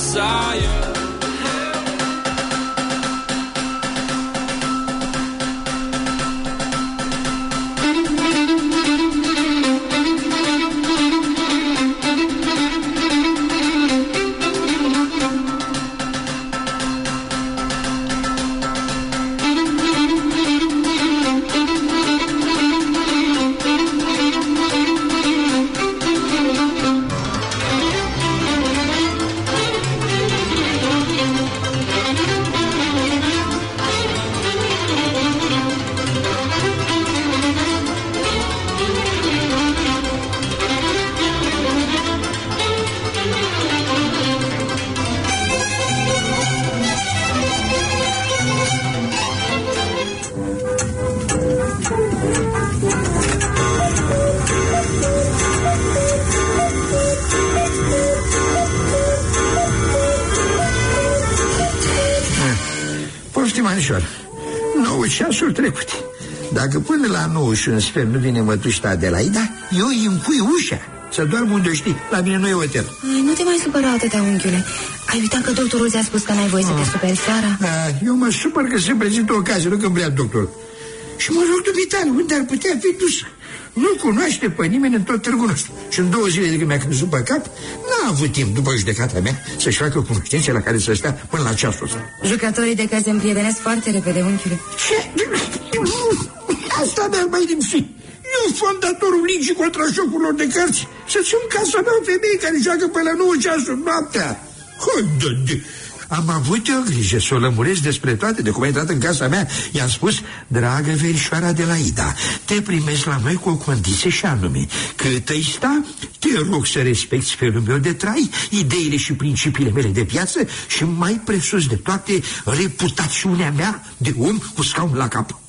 desire. Anișor, 9 ceasuri trecute. Dacă până la 9 și un sfert nu vine mătușta de la Ida, eu îi încui ușa. Să doarmă unde știi, la mine nu e hotel. Ai, nu te mai supăra atâta, unchiule. Ai uitat că doctorul ți-a spus că n-ai voie să te superi seara? Eu mă supăr că se prezintă o ocazie, nu când vrea doctorul. Și mă rog dumitare, unde ar putea fi dus? Nu cunoaște pe nimeni în tot târgul nostru. Și în 2 zile de când mi-a căzut pe cap, n-a avut timp, după judecata mea, să-și facă cunoștințe la care să stea până la ceasul ăsta. Jucătorii de caz se împrietenesc foarte repede, unchiule. Ce? Asta mi-ar mai lipsi. Eu, fondatorul Ligii contra Jocurilor de Cărți, să-ți în casa mea o femeie care joacă pe la 9 ceasuri noaptea. Am avut eu grijă să o lămuresc despre toate. De cum a intrat în casa mea, i-am spus: dragă verișoara de la Ida, te primesc la noi cu o condiție, și anume: cât îi sta, te rog să respecti felul meu de trai, ideile și principiile mele de viață și, mai presus de toate, reputațiunea mea de om cu scaun la cap.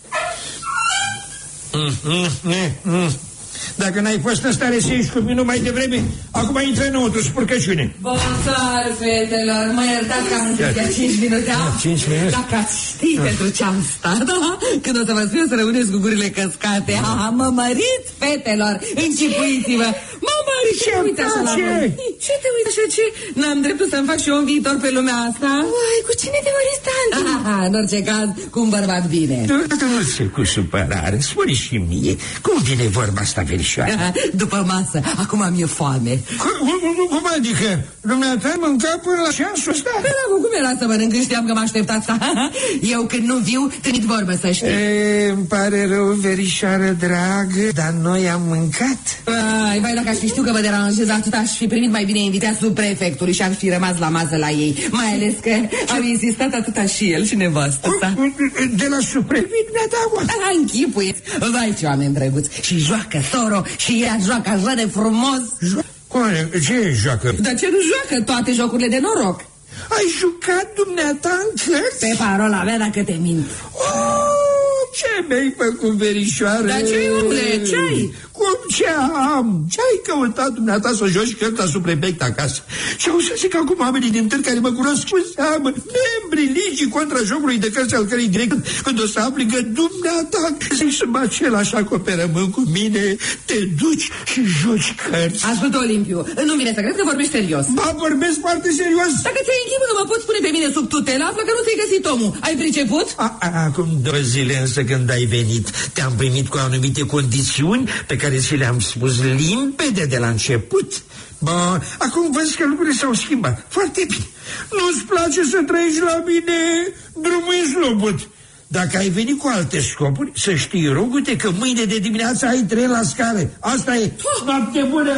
Dacă n-ai fost în stare să ieși cu minut mai devreme, acum intră înăuntru, spurcăciune. Bonsoir, fetelor, mă iertați că am întârziat 5 minute. 5 minute? Dacă ați ști pentru ce am stat, când o să vă spun să rămâneți cu gurile căscate. Mă măriți, fetelor, încipuiți-vă. Mă măriți, ce uite așa la voi. Ce te uiți așa, ce? N-am dreptul să-mi fac și eu un viitor pe lumea asta? Uai, cu cine te măriți, tanti? În orice caz, cu un bărbat bine. Nu se cu supărare, spune și mie, cum vine vorba asta, verișoară? După masă, acum mi-e foame. Cum adică? Dumneata mânca până la ceasul ăsta? Cum era să mănânc când știam că mă așteptați? Eu când nu viu, trimit vorbă, să știi. Îmi pare rău, verișoară dragă, dar noi am mâncat. Vai, dacă aș fi știut că vă deranjez atât, aș fi primit mai bine invitați subprefectului și ar fi rămas la masă la ei. Mai ales că au insistat atâta și el și nevastă sa. De la subprefect mi-a dat. Închipuiți. Vai, ce oameni drăguți. Și joacă soro și ea joacă așa de frumos. Ce joacă? Dar ce nu joacă? Toate jocurile de noroc. Ai jucat dumneata în cărți? Pe parola mea, dacă te mint. Ce mi-ai făcut, verișoară? Dar ce-i, omule, ce-ai? Cum ce am? Ce-ai căutat dumneata să joci cărți la subprefect acasă? Și au să zic acum oamenii din târg care mă cunosc cu seamă, membrii Ligii contra Jocului de Cărți, al cărei direct, când o să afli că dumneata să-i sub același acoperământ cu mine, te duci și joci cărți. Ascultă, Olimpiu, nu vine să cred că vorbești serios. Ba, vorbesc foarte serios. Dacă ți-ai închipă că mă poți pune pe mine sub tutelă, află că nu ți-ai găsit omul. Ai priceput? Acum 2 zile însă, când ai venit, te-am primit cu anumite condițiuni pe care ți le-am spus limpede de la început. Bă, acum văd că lucrurile s-au schimbat. Foarte bine. Nu-ți place să trăiești la mine, drumul e slobot. Dacă ai venit cu alte scopuri, să știi, rogute, că mâine de dimineață ai 3 la scară. Asta e. Noapte bună!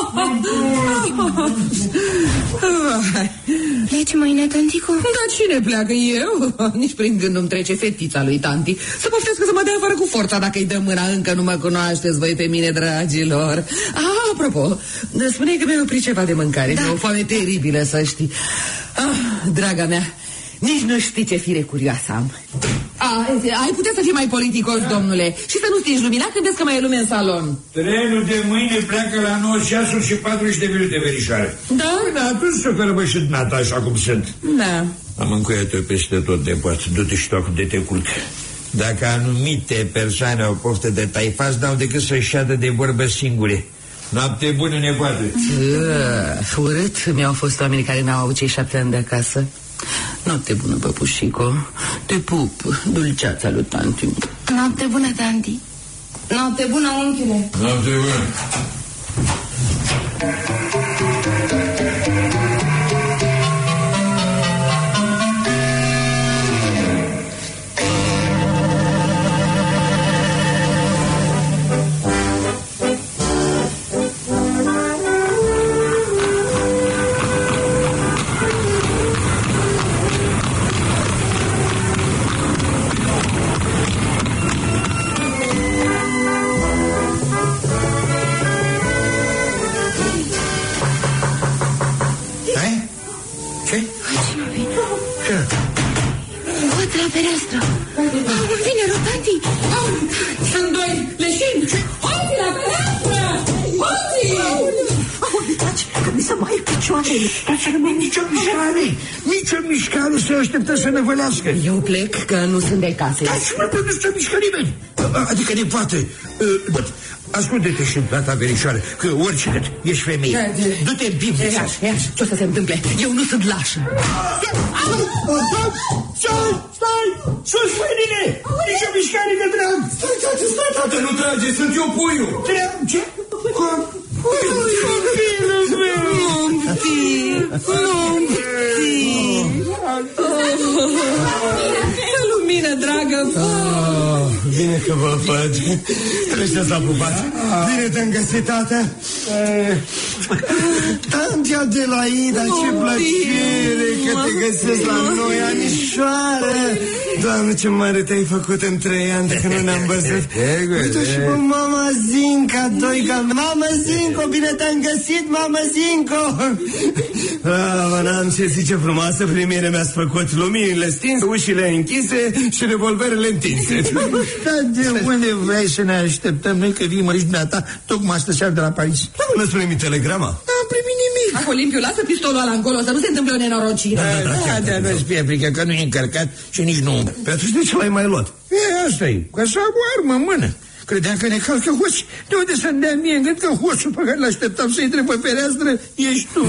Pleci mâine, tantico? Dar cine pleacă? Eu? Nici prin gând nu-mi trece fetița lui tanti. Să poftească să mă dea afară cu forța dacă îi dă mâna. Încă nu mă cunoașteți voi pe mine, dragilor. Apropo, spune că mi-e oprit ceva de mâncare. Da. E o foame teribilă, să știi. Draga mea, nici nu știi ce fire curioasă am. Ai putea să fii mai politicos, domnule, și să nu stingi lumina când vezi că mai e lume în salon. Trenul de mâine pleacă la 9 ceasuri și 40 de minute, verișoare. Da? Da, atunci suferă și dumneata așa cum sunt. Da. Am încuiat-o peste tot de poate. Du-te și toacă de te culc. Dacă anumite persoane au poftă de taifas, n-au decât să-și șadă de vorbă singure. Noapte bună, nepoată. Urât mi-au fost oamenii care n-au avut cei 7 ani de acasă. Noapte bună, păpușico. Te pup, dulceața lui tanti. Noapte bună, tanti. Noapte bună, unchiule. Noapte bună. Vine rotantii. Sunt doi leșini. Hai la fereastră! Uitați, că mi se mai picioarele. Să rămâi nicio mișcare. Nicio mișcare, să așteptăm să ne vălească. Eu plec, că nu sunt de casă. Dar și mă, nu se mișcă nimeni. Adică ne poate. Ascunde-te și data verișoară, că oricine ești femeie. Du-te în pivniță. Ce o să se întâmple? Eu nu sunt lașă. Stai! Sus, mâinile! Nici o mișcare de drag! Stai, tată, nu trage, sunt eu puiul! Ce? Copilul meu! Lumină, dragă! Bine că vă văd. Treceți la pupat. Bine te-am găsit, tată. Tanti Adelaida, ce plăcere că te găsesc la noi, anișoară. Doamne, ce mare te-ai făcut în 3 ani de când nu ne-am văzut. Uite și pe mama Zinca, Doica. Mama Zinco, bine te-am găsit, mama Zinco. N-am ce zice, frumoasă primire mi-ați făcut. Luminile stinse, ușile închise și revolverele întinse. De unde vrei să ne așteptăm noi, că vii măriși dumneata tocmai astă seară de la Paris? Nu îți primi telegrama? N-am primit nimic. Olimpiu, lasă pistolul ăla încolo, să nu se întâmple o nenorocire. Da, nu-ți fie frică, că nu e încărcat și nici nu. Pe atunci de ce l-ai mai luat? Asta e, ca să am o armă în mână. Credeam că ne calcă hoți. De unde să-mi dea mie în gând că hoțul pe care l-așteptam să intre pe fereastră ești tu?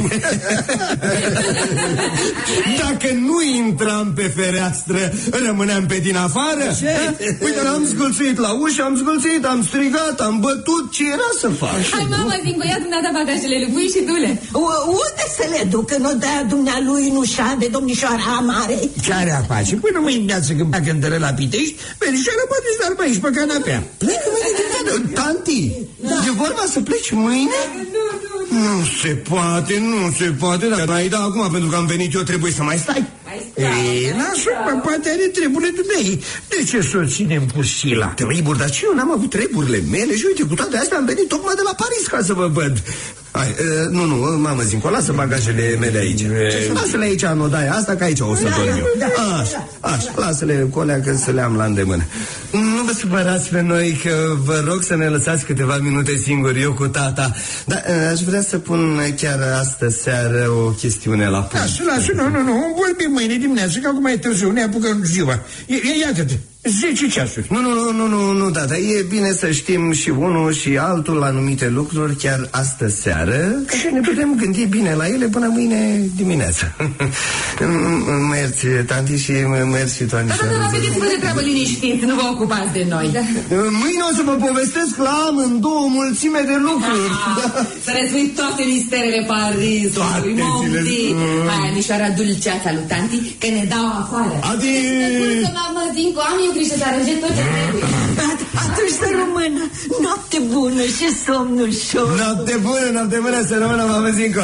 Dacă nu intram pe fereastră, rămâneam pe din afară? Uite, am zgâlțit la ușă, am zgâlțit, am strigat, am bătut. Ce era să fac? Hai, mamă, Zinco, ia dumneata bagajele lui Pui și dule. Unde să le duc? Că nu dea dumnealui nușa de domnișoara mare? Ce are a face? Până mâine dimineață când pleacă întără la Pitești, verișoară poate să dar aici pe canapea. Plecă mâine de Tanti, e vorba să pleci mâine? Nu se poate, nu se poate. Dacă ai dat acum, pentru că am venit eu, trebuie să mai stai. Ei, lasă-mă, poate are treburile dumnei. De ce să o ținem cu sila? Treburi, dar ce eu n-am avut treburile mele și uite, cu toate astea am venit tocmai de la Paris ca să vă văd. Hai, nu, mamă Zinco, lasă bagajele mele aici. Lasă-le aici în odaia asta, că aici o să dorm eu. Așa, lasă-le colea că să le am la îndemână. Nu vă supărați pe noi, că vă rog să ne lăsați câteva minute singuri, eu cu tata. Dar aș vrea să pun chiar astă seară o chestiune la punct. Lasă, nu, vorbim mâine dimineață, că acum e târziu, ne apucăm ziua. Iată-te, 10 ceasuri. Nu, tata, e bine să știm și unul și altul la anumite lucruri chiar astă seară, ca să ne putem gândi bine la ele până mâine dimineață. Mersi, tanti, și mersi, toanișoară. Da, vedeți, vă de treabă liniștit, nu vă ocupați de noi. Mâine o să vă povestesc la amândouă mulțime de lucruri. Să răzbui toate misterele Parisului, Monti. Hai, anișoara dulceața lui tanti, că ne dau afară. Adi! Mamă, Zinco, am eu grijă să arăjez tot ce trebuie. Atunci să rămână. Noapte bună și somn ușor. Noapte bună, să rămână, mamă Zinco.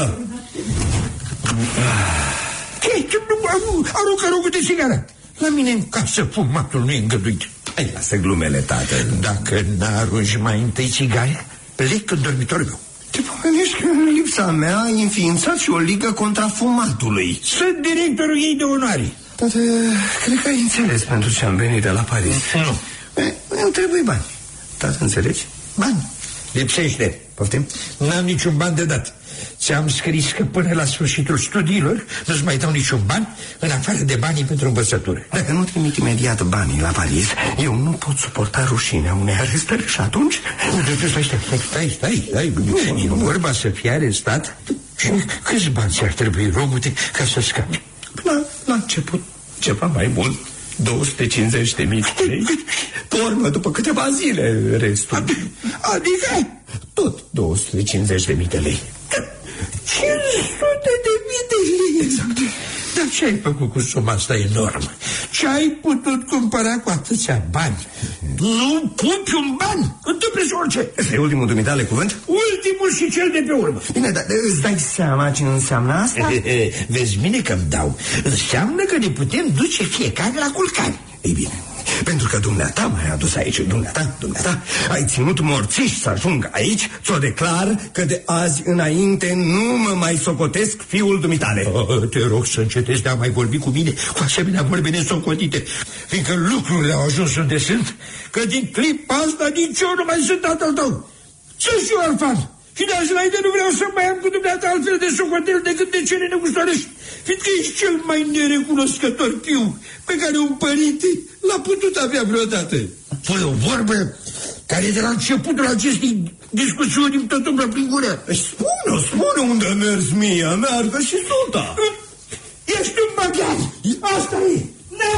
Aruncă de țigară. La mine în casă fumatul nu e îngăduit. Hai, lasă glumele, tată. Dacă n-arunci mai întâi țigare, plec în dormitorul meu. Te pomenești că în lipsa mea ai înființat și o ligă contra fumatului. Sunt directorul ei de onoare. Tată, cred că ai înțeles pentru ce am venit de la Paris. Nu. Îmi trebuie bani. Tată, înțelegi? Bani. Lipsește. Poftim? N-am niciun ban de dat. Ți-am scris că până la sfârșitul studiilor nu-ți mai dau niciun ban în afară de banii pentru învățătură. Dacă nu trimit imediat banii la Paris, eu nu pot suporta rușinea unei arestări și atunci... Stai, e vorba să fie arestat? Și câți bani ți-ar trebui, Romute, ca să scapi? La început ceva mai mult, 250.000 de lei. Pe urmă, după câteva zile, restul. Adică? Tot 250.000 de lei. 500.000 de lei. Exact. Dar ce ai făcut cu suma asta enormă? Ce ai putut cumpăra cu atâția bani? Nu pupi un ban, întâmple-și orice. Ăsta e ultimul dumitale cuvânt? Ultimul și cel de pe urmă. Bine, dar îți dai seama ce înseamnă asta? Vezi bine că-mi dau. Înseamnă că ne putem duce fiecare la culcani. Ei bine, pentru că dumneata m-ai adus aici, dumneata, ai ținut morțiși să ajung aici, ți-o declar că de azi înainte nu mă mai socotesc fiul dumitale. Te rog să încetezi de a mai vorbi cu mine cu asemenea vorbe nesocotite, fiindcă lucrurile au ajuns unde sunt, că din clipa asta nici eu nu mai sunt tatăl tău. Sunt și eu orfan. Și de azi înainte nu vreau să mai am cu dumneata altfel de socotel decât de cele negustorești, fiindcă ești cel mai nerecunoscător fiu pe care un părinte l-a putut avea vreodată. Păi o vorbă care de la începutul acestei discuțiuni tot umblă prin gură. Spune unde mergi mie, meargă și suta. Ești un maghiar, asta e. Na!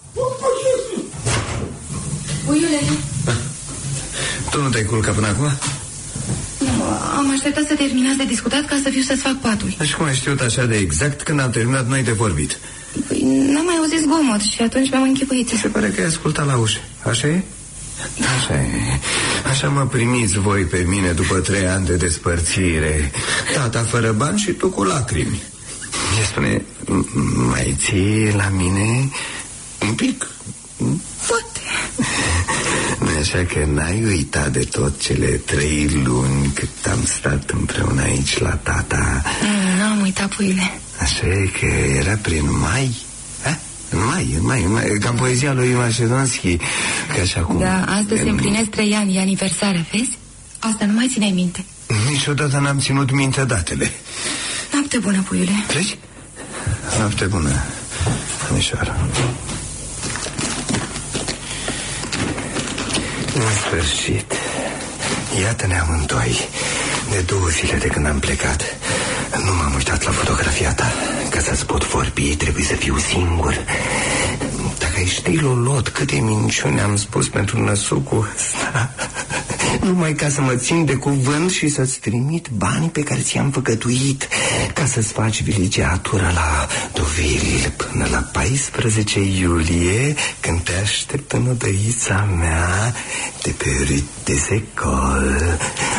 Puiule. Tu nu te-ai culcat până acum? Nu, am așteptat să terminați de discutat ca să fiu să-ți fac patul. Și cum ai știut așa de exact când am terminat noi de vorbit? Păi, n-am mai auzit zgomot și atunci mi-am închipuit. Se pare că ai ascultat la ușă, așa e? Așa e. Așa mă primiți voi pe mine după 3 ani de despărțire. Tata fără bani și tu cu lacrimi. Ce spune, mai ții la mine un pic? Poate. Așa că n-ai uitat de tot cele 3 luni cât am stat împreună aici la tata? N-am uitat, puiule. Așa e că era prin mai? În mai, ca poezia lui Macedonski. Că așa cum... Da, astăzi se împlinesc 3 ani, e aniversare, vezi? Asta nu mai țineai minte. Niciodată n-am ținut minte datele. Noapte bună, puiule. Treci? Noapte bună, Mișoară. În sfârșit, iată-ne amândoi. De 2 zile de când am plecat, nu m-am uitat la fotografia ta. Ca să-ți pot vorbi, trebuie să fiu singur. Dacă ai ști, Lolot, câte minciuni am spus pentru năsucul ăsta. Numai ca să mă țin de cuvânt și să-ți trimit banii pe care ți-am făgăduit, ca să-ți faci viligeatură la Deauville până la 14 iulie, când te aștept în odăița mea de pe Rue des Écoles.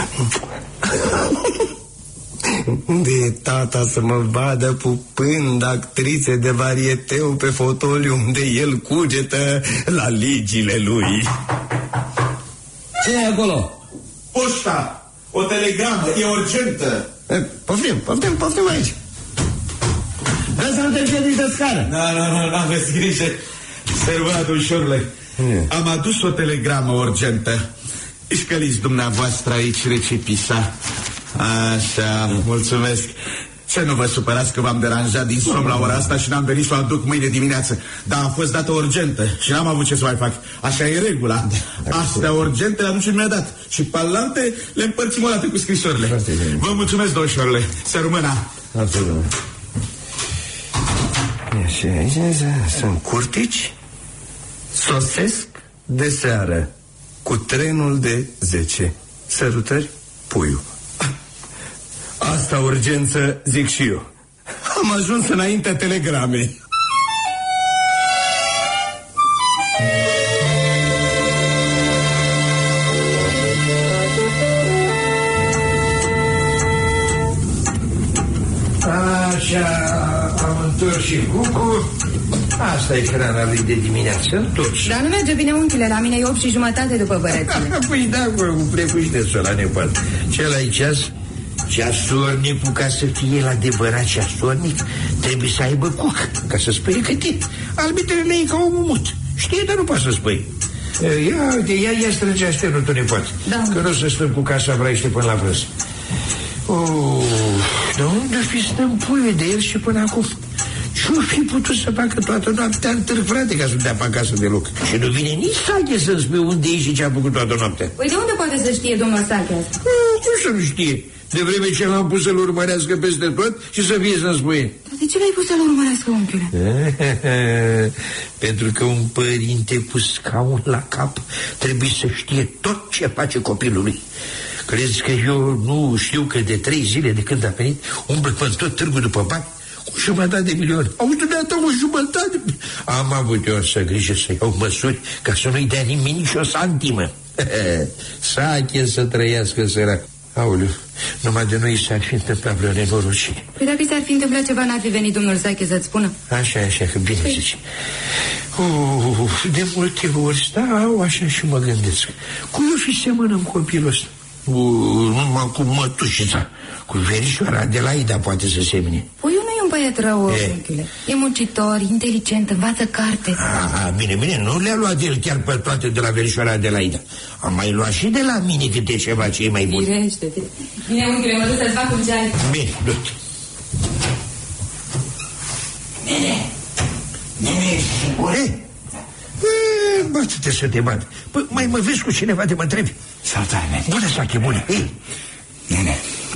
Unde e tata să mă vadă pupând actrițe de varieteu pe fotoliu, unde el cugetă la ligile lui? Ce e acolo? Poșta, o telegramă, e urgentă. Poftim aici. Vreau să nu te împiedici de scară. Nu, aveți grijă. Servat, ușorule. Am adus o telegramă urgentă. Șcăliți dumneavoastră aici recipisa. Așa, mulțumesc. Să nu vă supărați că v-am deranjat din somn la ora asta și n-am venit să o aduc mâine dimineață. Dar a fost dată urgentă și n-am avut ce să mai fac. Așa e regula. Astea urgente le aduce mi-a dat. Și palante le împărțim o dată cu scrisorile. Vă mulțumesc, doșorile. Să rămână. Sunt curtici. Sosesc de seară cu trenul de 10. Sărutări, Puiu. Asta urgență, zic și eu. Am ajuns înaintea telegramei. Așa, am întors și cucu. Asta e hrana lui de dimineață, întorci. Dar nu merge bine, unchiule, la mine e 8:30 după bărățile. Păi da, cu prepuștețul la nepoat. Ce ai ceas? Ceasornicul, ca să fie el adevărat ceasornic, trebuie să aibă cuc, ca să spui cât e. Albitrele le e ca omul mut. Știe, dar nu poate să spui. Ia strânge așternul tu, nepoat. Da. Că nu să stăm cu casa vraiște până la prânz. De unde fi stămpuie de el și până acum? Ce-o fi putut să facă toată noaptea în târg, frate, ca să dea pe acasă de loc? Și nu vine nici Sache să-mi spui unde e și ce a făcut toată noaptea. Păi de unde poate să știe domnul Sache asta? Cum să nu știe? De vreme ce l-am pus să-l urmărească peste tot și să fie să-mi spune. Dar de ce l-ai pus să-l urmărească, unchiule? Pentru că un părinte pus scaun la cap trebuie să știe tot ce face copilul lui. Crezi că eu nu știu că de 3 zile de când a venit umblă pe tot târgul după bani? Cu 1.500.000. Auzi, dumneata, 1.500.000. Am avut eu să grijă să iau măsuri ca să nu-i dea nimeni nici o santimă. Sache să trăiască, sărac. Aoleu, numai de noi s-ar fi întâmplat vreo nenorocire. Păi dacă s-ar fi întâmplat ceva, n-ar fi venit domnul Sache să-ți spună? Așa, că bine zici. De multe ori stau așa și mă gândesc. Cum eu fi semănă în copilul ăsta? Numai cu mătușița, cu verișoara Adelaida poate să semene. Păi eu nu e un băiat rău, unchiule. E muncitor, inteligent, învață carte. Bine, nu le-a luat de el chiar pe toate de la verișoara Adelaida. Am mai luat și de la mine câte ceva ce e mai bun. Firește-te. Bine, unchiule, mă duc să-ți fac un ceai. Bine, du-te. Nene, sigure? Bate-te să te bat. Păi, mai mă vezi cu cineva de mă întrebi? Salutare, nene. Bună, Sache, bună. Nene,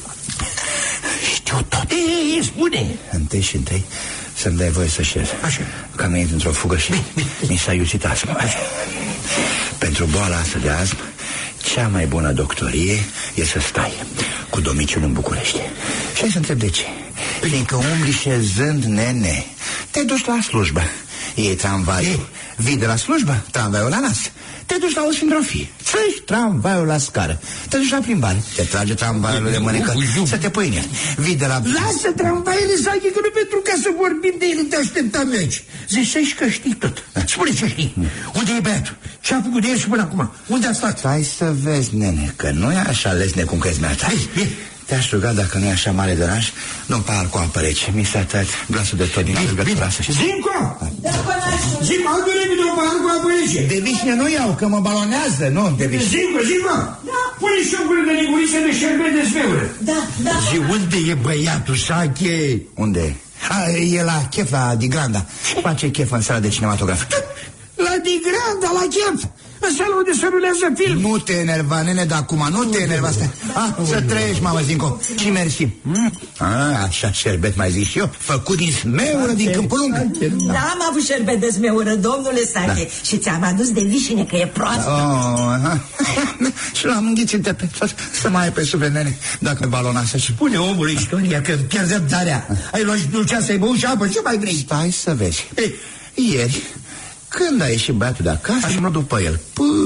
știu tot. Spune. Întâi și întâi să-mi dai voie să șez. Așa. Că am venit într-o fugă și mi s-a iuțit astma. Pentru boala asta de astm, cea mai bună doctorie e să stai cu domiciliul în București. Și hai să întreb de ce. Fiindcă umbli șezând, nene, te duci la slujbă, iei tramvaiul, vii de la slujbă, tramvaiul la nas. Te duci la o sindrofie, țăși tramvaiul la scară. Te duci la plimbare, te trage tramvaiul de mânecă să te pui în el. Vii de la... Lasă tramvaiele, Sache, că nu pentru ca să vorbim de ele te așteptam aici. Zici că știi tot. Spune ce știi. Unde e băiatul? Ce a făcut de el și până acum? Unde a stat? Stai să vezi, nene, că nu e așa lesne cum crezi mea-ta. Te-aș ruga, dacă nu e așa mare deranj, nu par cu apă rece. Mi s-a tăiat glasul de tot din rugătura. Zinco! Zinco, adu repede o pahar cu apă rece. De vișine nu iau, că mă balonează, nu de vișine. Zinco! Pune și o gură de linguriță de șerbet de smeură. Da. Și unde e băiatul, Sache? Unde e? E la chef, la Digranda. Face chef în sala de cinematograf. La Digranda, la chef? În sală unde se rulează film. Nu te enerva, nene, de acum, nu te enerva. Să trăiești, mamă, Zinco. Și mersi. Așa șerbet mai zic și eu, făcut din smeură din Câmpul Lung. N-am avut șerbet de smeură, domnule Sache. Și ți-am adus de vișine, că e proastă. Și l-am înghițit de pe tot. Să mai ai pe suflet, nene, dacă balonase. Și spune omul istoria că îmi pierd răbdarea. Ai luat și dulcea să-i bău și apă, ce mai vrei? Stai să vezi. Ieri, când a ieșit băiatul de acasă, am luat după el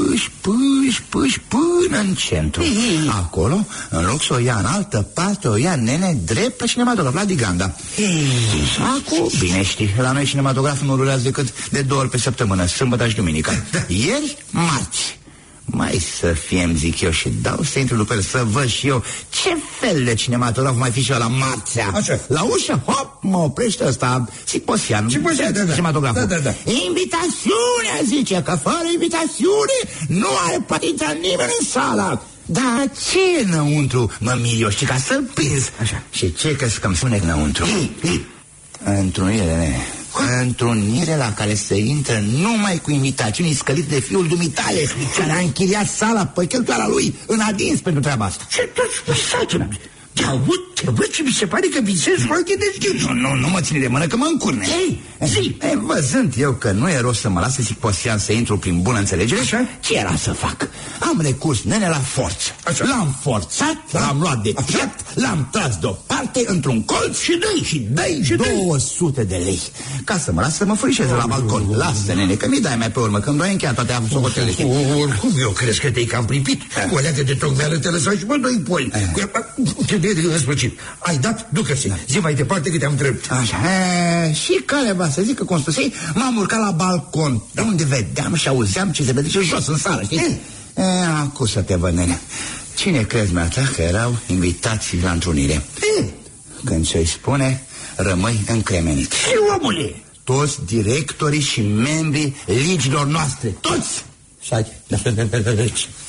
pâși până în centru. Acolo, în loc să o ia în altă parte, o ia, nene, drept la cinematograf, la Digranda. Acum, bine știi, la noi cinematograful nu rulează decât de 2 ori pe săptămână, sâmbătă și duminică. Ieri, marți. Mai să fie, zic eu, și dau să intru după el să văd și eu ce fel de cinematograf mai fi și la marțea. Așa. La ușă, hop, mă oprește ăsta Siposian, cinematograful. Da. Invitațiune, zice, că fără invitațiune nu are poate intra nimeni în sală. Dar ce înăuntru, mă mir eu, știi, ca să-l prins. Așa. Și ce crezi că îmi spune înăuntru? Întrunire, nene. Întrunire la care se intră numai cu invitațiuni scălite de fiul dumitale, care a închiriat sala pe cheltuiala lui în adins pentru treaba asta. Ce tot? Te văd și mi se pare că visezi cu ochii deschiși. Nu mă ține de mână că mă încurne. Văzând eu că nu e rost să mă las Siposian să intru prin bună înțelegere, ce era să fac? Am recurs, nene, la forță. L-am forțat, l-am luat de piept, l-am tras deoparte într-un colț și dai 200 de lei. Ca să mă las să mă furișeze la balcon. Lasă, nene, că mi dai mai pe urmă, când doi încheiat toate socotele. Oricum eu crezi că te-ai cam pripit. Cu o leacă de tocmeală te lăsai și mă 2 poli. În sfârșit, ai dat, ducă-se. Zi mai departe că te-am întrebat. Așa, și caleba, să zic că conspusei, m-am urcat la balcon, de unde vedeam și auzeam ce se petrece jos în sală, știi? Acum să te văd, nene. Cine crezi, mea-ta, că erau invitații la întrunire? Când ce-i spune, rămâi încremenit. Și omule! Toți directorii și membrii ligilor noastre, toți!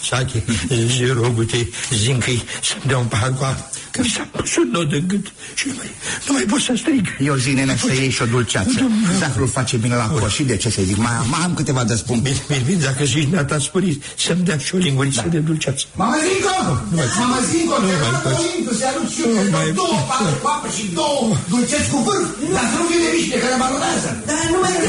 Sache, zi, rogu-te, zi-mi să-mi dea un pahar cu apă, că mi s-a pus un nod în gât și nu mai pot să strig. Eu zi, nene, să iei și o dulceață. Zacrul face bine la coș și de ce să zic, mai am câteva de spun. Bine, dacă zici neata spărit, să-mi dea și o linguriță de dulceață. Mama Zinco, te rog, să aduci și eu două pahare cu apă și două dulceți cu vârf, dar să nu fie de viște care balonează. Dar nu mai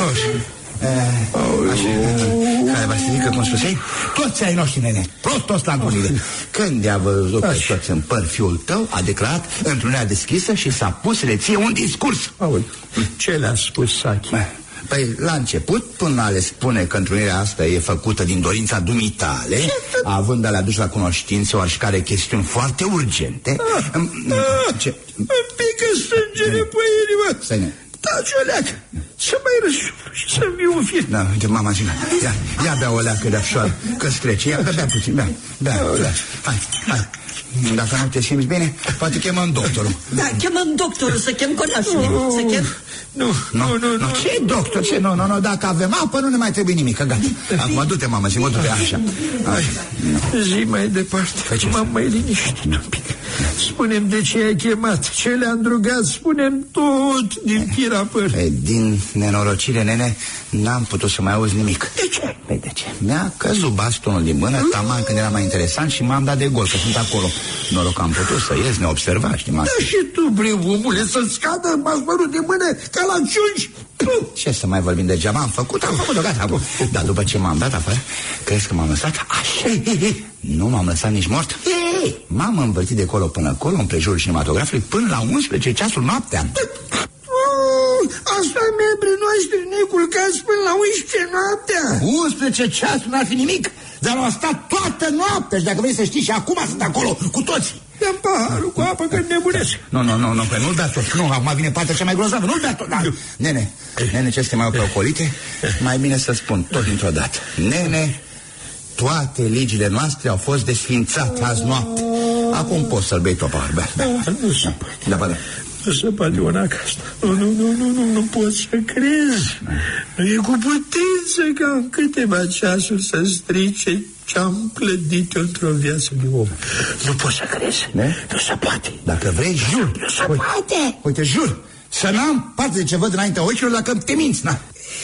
Hai, Vasilică, cum spusei? Toți ai noștri, nene, toți la întâlnire. Când i-a văzut pe toți în păr fiul tău, a declarat întrunirea deschisă și s-a pus să le ție un discurs. Ce le-a spus Sache? Păi, la început, până a le spune că întrunirea asta e făcută din dorința dumitale, având alea aduși la cunoștință oarecare chestiuni foarte urgente. Ce? Îmi pică sângele pe inimă. Stai, da, ce o leacă, să mai răsuflu și să-mi viu un fir. Da, uite, mama zi, ia bea o leacă de apșoară, că-ți trece, ia bea puțin, bea. Hai. Dacă nu te simți bine, poate chemăm doctorul. Da, chemăm doctorul, să chem conașul. Să chem... Nu. Ce doctor? Ce? Nu, dacă avem apă, nu ne mai trebuie nimic, că gata. Acum du-te, mamă, zi, mă du-te așa. Zi mai departe, m-am mai liniștit un pic. Spune-mi de ce ai chemat, ce le-am drugat, spune-mi tot din fira păr. Din nenorocire, nene, n-am putut să mai auzi nimic. De ce? De ce? Mi-a căzut bastonul din mână, taman când era mai interesant și m-am dat de gol, că sunt acolo. Noroc că am putut să ies neobservat, știi, Da, și tu, omule, să-ți cadă bastonul din mână ca la ciungi. Ce să mai vorbim degeaba, am făcut-o, gata acum. Dar după ce m-am dat afară, crezi că m-am lăsat? Așa. Nu m-am lăsat nici mort. M-am învârtit de colo până acolo, împrejurul cinematografului, până la 11 ceasul noaptea. Asta membrii noștri neculcați până la 11 noaptea. 11 ceasul n-ar fi nimic, dar au stat toată noaptea. Și dacă vrei să știi, și acum sunt acolo cu toți. Dă-mi paharul cu apă că nebunesc. Nu, că nu-l bea tot. Nu, acum vine partea cea mai grozavă, nu-l bea tot. Da. Nene, ce este mai ocolite? Mai bine să spun tot dintr-o dată. Nene, toate legile noastre au fost desfințate azi noapte. Acum poți să-l bei tot pahar. Nu se poate. Da. Nu se poate una ca asta. Nu pot să crezi. Nu e cu putință ca în câteva ceasuri să strice ce-am clădit eu într-o viață de om. Nu pot să crezi. Nu se poate. Dacă vrei, jur. Nu se poate. Uite, jur. Să n-am parte de ce văd înaintea ochilor dacă te minți, na.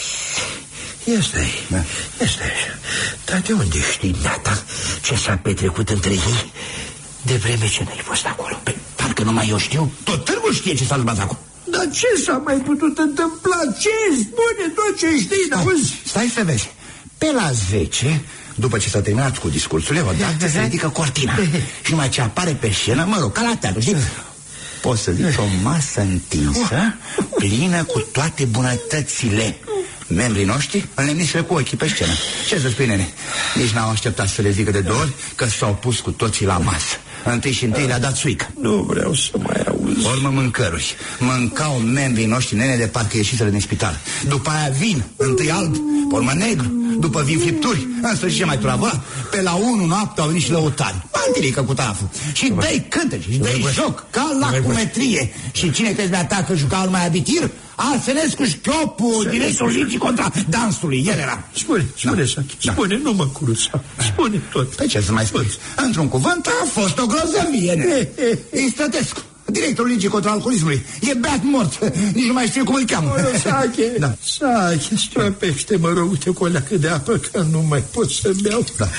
Este așa. Dar de unde știi, Nata, ce s-a petrecut între ei de vreme ce n-ai fost acolo? Parcă numai eu știu. Tot târgul știe ce s-a întâmplat acolo. Dar ce s-a mai putut întâmpla? Ce? Spune tot ce știi, auzi? Stai să vezi. Pe la 10, după ce s-a terminat cu discursurile, odată se ridică cortina. Și numai ce apare pe scenă, mă rog, ca la teatru, știi? Poți să zici o masă întinsă, plină cu toate bunătățile. Membrii noștri înlemniseră cu ochii pe scenă. Ce să spui, nene? Nici n-au așteptat să le zică de 2 ori că s-au pus cu toții la masă. Întâi le-a dat suică. Nu vreau să mai auzi. Urmă mâncăruri. Mâncau membrii noștri, nene, de parcă ieșiseră din spital. După aia vin, întâi alb, urmă negru. După vin fripturi, în sfârșit ce mai turava. Pe la 1 noapte au venit și lăutari. Pantilică cu taful. Și dă-i cântece, și dă-i joc, ca la cumetrie. Și cine crezi de-a că juca mai abitir? Arsenescu Șchiopul, directorul ligii contra dansului. El era. Spune, Sache, spune, nu mă cruța. Spune tot. Pe ce să mai spui? Într-un cuvânt, a fost o grozăvie. Istătescu, directorul ligii contra alcoolismului. E beat mort. Nici nu mai știu cum îl cheamă. Sache, străpește, mă rog, uite cu o leacă de apă, că nu mai pot să beau. Da.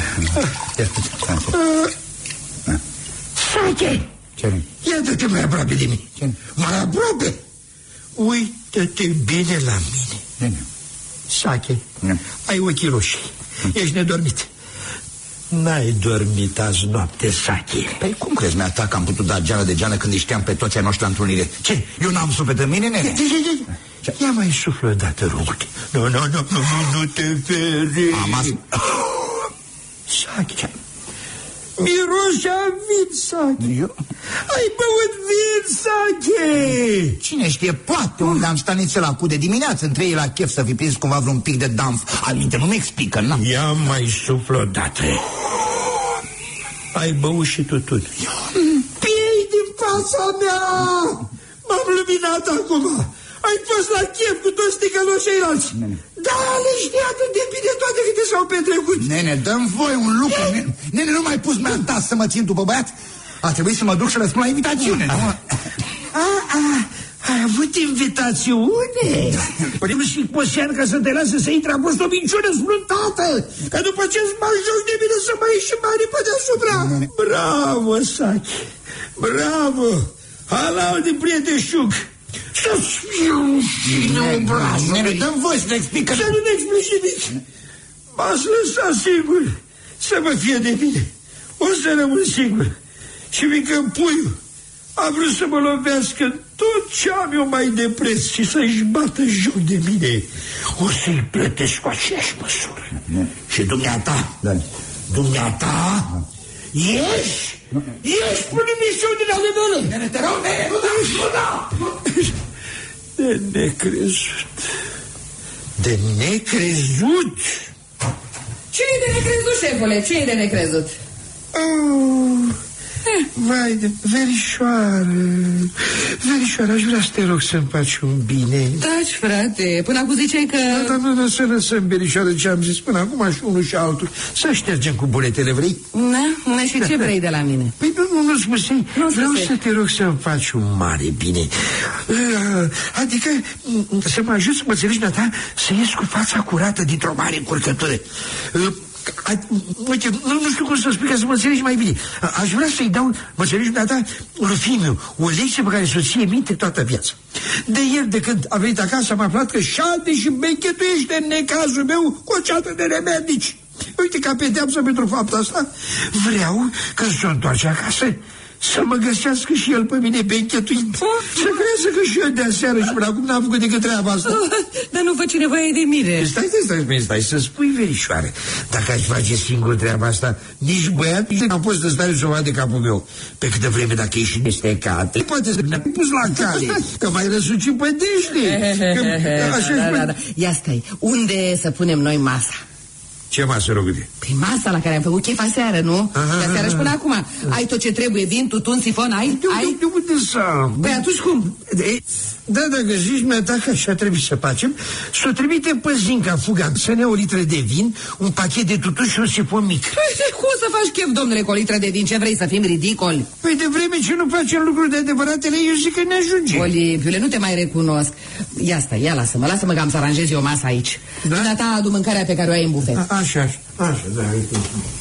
Sache! Ia dă-te mai aproape de mine. Mai aproape! Uită-te bine la mine. Sache, ai ochii roșii. Ești nedormit. N-ai dormit azi noapte, Sache. Păi cum crezi, mi-a că am putut da geană de geană când îi știam pe toți ai noștri la întrunire? Ce? Eu n-am suflet în mine, nene? Ia mai suflă odată, rog-te. Nu te feri. Sache, miroși a vin, Sache. Ai băut vin, Sache. Cine știe, poate unde am stat nițel cu de dimineață între ei la chef să fi prins cumva vreun pic de damf. Alminte, nu-mi explică, n-am. Ia mai suflă odată. Ai băut și tu. Piei din fața mea. M-am luminat acum. Ai fost la chef cu toți ticăloșii alții. Da, le știi atât de bine toate câte s-au petrecut. Nene, dă-mi voi un lucru. Nene, nu mai pus mea să mă țin după băiat. A trebuit să mă duc și răspund la invitațiune. Ai avut invitațiune? Păi nu și Posean ca să te lasă să intre, a fost o minciună sfruntată. Că după ce-ți mai joc de mine să mai ieși și mari pe deasupra. Bravo, Sachi, bravo. Halau din prieteșug. Să-ți fiu fine obrazul. Nene, dă-mi voi să te explic. Să nu ne explici nimic. M-ați lăsat singur să mă fie de bine. O să rămân singur. Și fiindcă puiul a vrut să mă lovească tot ce am eu mai de preț și să-și bată joc de mine, o să-i plătesc cu aceeași măsură. Și dumneata, ieși până misiunile ale mele. Nene, te rog, nene, De necrezut. De necrezut? Ce-i de necrezut, șefule? Ce-i de necrezut? Vai de Verișoară, aș vrea să te rog să-mi faci un bine. Taci, frate, până acum ziceai că... Da, nu, să lăsăm, Verișoară, ce am zis până acum și unul și altul. Să ștergem cu buletele, vrei? Na, și ce vrei de la mine? Păi nu spusei, vreau să te rog să-mi faci un mare bine. Adică să mă ajut să mă înțelegi, ta, să ies cu fața curată dintr-o mare încurcătură. Uite, nu știu cum să spun ca să mă înțelegi mai bine. Aș vrea să-i dau, mă înțelegi, data, lui fiul o lecție pe care să o ție minte toată viața. De ieri, de când a venit acasă, am aflat că șade și bechetuiește în necazul meu cu o ceată de remedici. Uite, ca pedeapsă pentru fapta asta, vreau, când se întoarce acasă, să mă găsească și el pe mine benchetuit. Să crească că și eu de aseară și până acum n-am făcut decât treaba asta. Dar nu face nevoie de mine. Stai să spui, Verișoare. Dacă aș face singur treaba asta, nici băiat, nici n-am fost în stare să o vadă capul meu. Pe câtă vreme dacă ești nestecat, poate să ne-a pus la cale, că mai răsuci pe dește. Da. Ia stai, unde să punem noi masa? Ce masă, rogute? Păi masa la care am făcut chef aseară, nu? De aseară și până acum. Ai tot ce trebuie, vin, tutun, sifon, ai? De unde să am? Păi atunci cum? Da, dacă zici mi-a că așa trebuie să facem, să o trimite pe Zinca Fugan să ne o litră de vin, un pachet de tutun și un sifon mic. Păi cum să faci chef, domnule, cu o litră de vin? Ce vrei, să fim ridicoli? Păi de vreme ce nu facem lucruri de adevăratele, eu zic că ne ajunge. Olimpiule, nu te mai recunosc. Ia lasă-mă că am să aranjez eu masa aici. Da? Dumneata adu mâncarea pe care o ai în bufet. Așa, da, uite.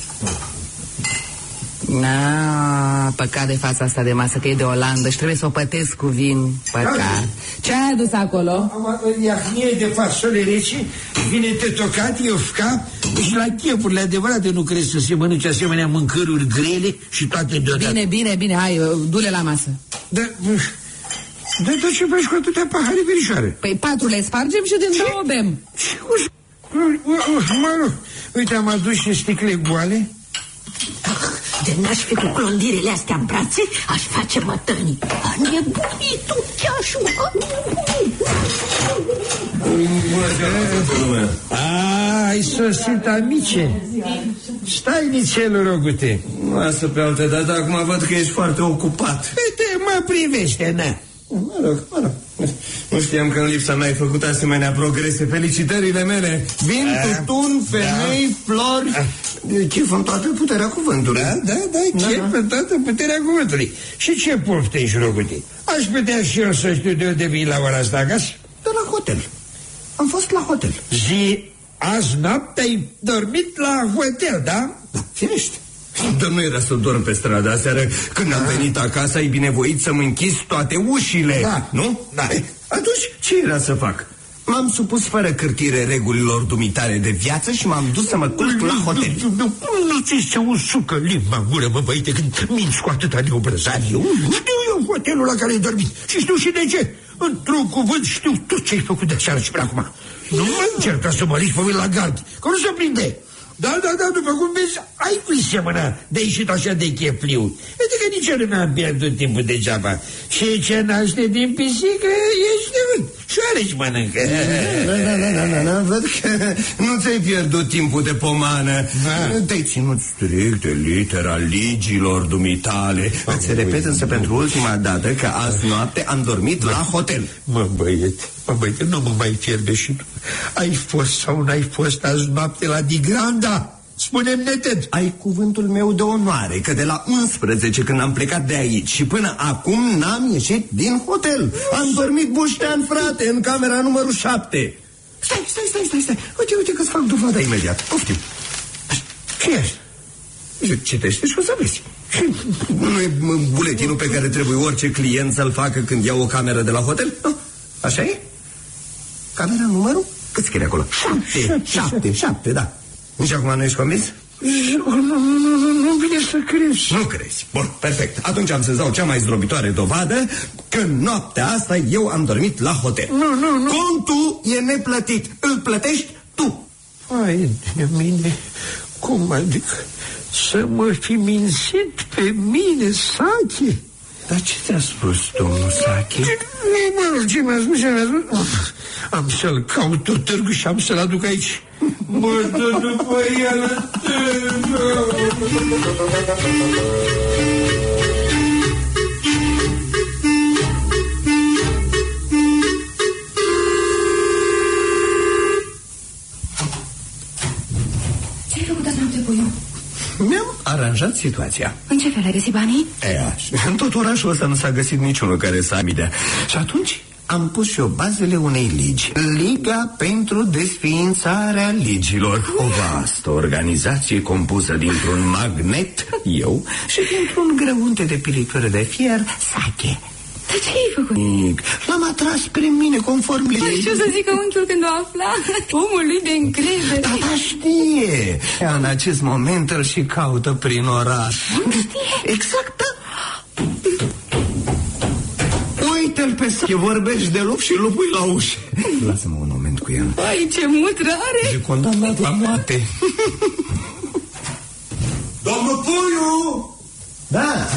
Păcat de fața asta de masă, că e de Olandă și trebuie să o pătesc cu vin. Păcat. Ce ai adus acolo? Am iahnie de fasole rece, vine tetocat, iofca și la chefurile adevărate nu crezi să se mănânce asemenea mâncăruri grele și toate deodată. Bine, hai, du-le la masă. Dar ce faci cu atâtea pahare, Verișoare? Păi 4 le spargem și din 2 o bem. Mă rog, uite, am adus și sticle goale. De n-aș fi cu clondirele astea în brațe, aș face mătănii. A nebunit tu, cheașul, a nebunit. Ai sosit, amice. Stai nițelul, rogute. Lasă pe altă dată, acum văd că ești foarte ocupat. Uite, mă privește, na. Mă rog. Nu știam că în lipsa mea ai făcut asemenea progrese. Felicitările mele. Vin, tutun, femei, flori. Chef în toată puterea cuvântului. Da, chef în toată puterea cuvântului. Și ce poftești, rogute? Aș putea și eu să știu de unde vii la ora asta acasă? De la hotel. Am fost la hotel. Azi noapte ai dormit la hotel, da? Da, firește. Dar nu era să dorm pe stradă aseară. Când am venit acasă, ai binevoit să-mi închizi toate ușile, nu? Da. Atunci, ce era să fac? M-am supus fără cârtire regulilor dumitare de viață și m-am dus să mă culc la hotel. Nu ți se usucă limba în gură, mă, băite, când minți cu atâta neobrăzare. Știu eu hotelul la care ai dormit și știu și de ce. Într-un cuvânt știu tot ce ai făcut de seară și până acum. Nu mă încerca să mă rici pe mine la gard, că nu se prinde. Da, după cum vezi, ai prins mâna de ieșit așa de chefliu. Adică nici eu nu mi-am pierdut timpul degeaba. Și ce naște din pisică ești vânt. Și care își mănâncă. Da, văd că nu ți-ai pierdut timpul de pomană. Te-ai ținut strict de litera legilor dumitale. Îți repet însă pentru ultima dată că azi noapte am dormit la hotel. Mă, băiete, nu mă mai fierbe și tu. Ai fost sau n-ai fost azi noapte la Digranda? Spune-mi neted. Ai cuvântul meu de onoare că de la 11 când am plecat de aici și până acum n-am ieșit din hotel. Am dormit buștean, frate, în camera numărul 7. Stai. Uite că-ți fac dovada imediat. Poftim. Ce e? Citește și o să vezi. Nu e buletinul pe care trebuie orice client să-l facă când ia o cameră de la hotel? Nu? Așa e? Camera numărul? Cât scrie acolo? 7, da. Nici acum nu ești convins? Nu vine să crezi. Nu crezi. Bun, perfect. Atunci am să-ți dau cea mai zdrobitoare dovadă că noaptea asta eu am dormit la hotel. Nu. Contul e neplătit. Îl plătești tu. Ai de mine, cum adică să mă fi mințit pe mine, Sache? Dar ce ți-a spus domnul Sache? Ce mi-a spus? Am să-l caut tot târgul și am să-l aduc aici. Mă dă după el. Ce-ai făcut azi noapte, puiu? Mi-am aranjat situația. În ce fel ai găsit banii? În tot orașul ăsta nu s-a găsit niciunul care să amidea. Și atunci am pus și eu bazele unei ligi. Liga pentru desființarea ligilor. O vastă organizație compusă dintr-un magnet, eu, și dintr-un grăunte de pilitură de fier, Sache. Dar ce ai făcut? L-am atras spre mine conform legii. Ce o să zică unchiul când o afla? Omul lui de încredere. Da, știe. În acest moment îl și caută prin oraș. Știe? Exact, da. Uite-l pe Sache, vorbești de lup și lupul la ușă. Lasă-mă un moment cu el. Ai, ce mutrare! E condamnat la moarte. Domnul Puiu! Da.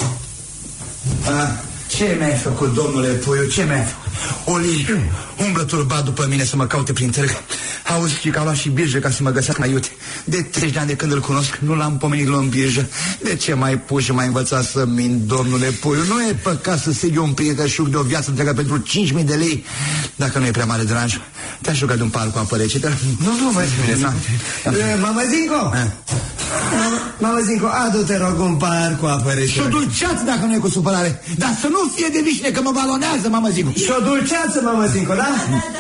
Ce mi-ai făcut, domnule Puiu, ce mi-ai făcut? Olimpiu, umblă turbat după mine să mă caute prin târg. Auzi și că a luat și birjă ca să mă găsească mai iute. De 30 de ani de când îl cunosc, nu l-am pomenit luând birjă. De ce mai pus și mai învățat să mint, domnule Puiu? Nu e păcat să sig eu un prietășuc de o viață întreagă pentru 5.000 de lei. Dacă nu e prea mare drag, te-aș ruga de un pahar cu apă rece. Nu, mai spune. Mama Zinco! Mama Zinco, adu, te rog, un pahar cu apă rece. Și-o dulceață dacă nu e cu supărare. Dar să nu fie de vișine că mă balonează, Mama Zinco. Și-o dulceață, Mama Zinco, da?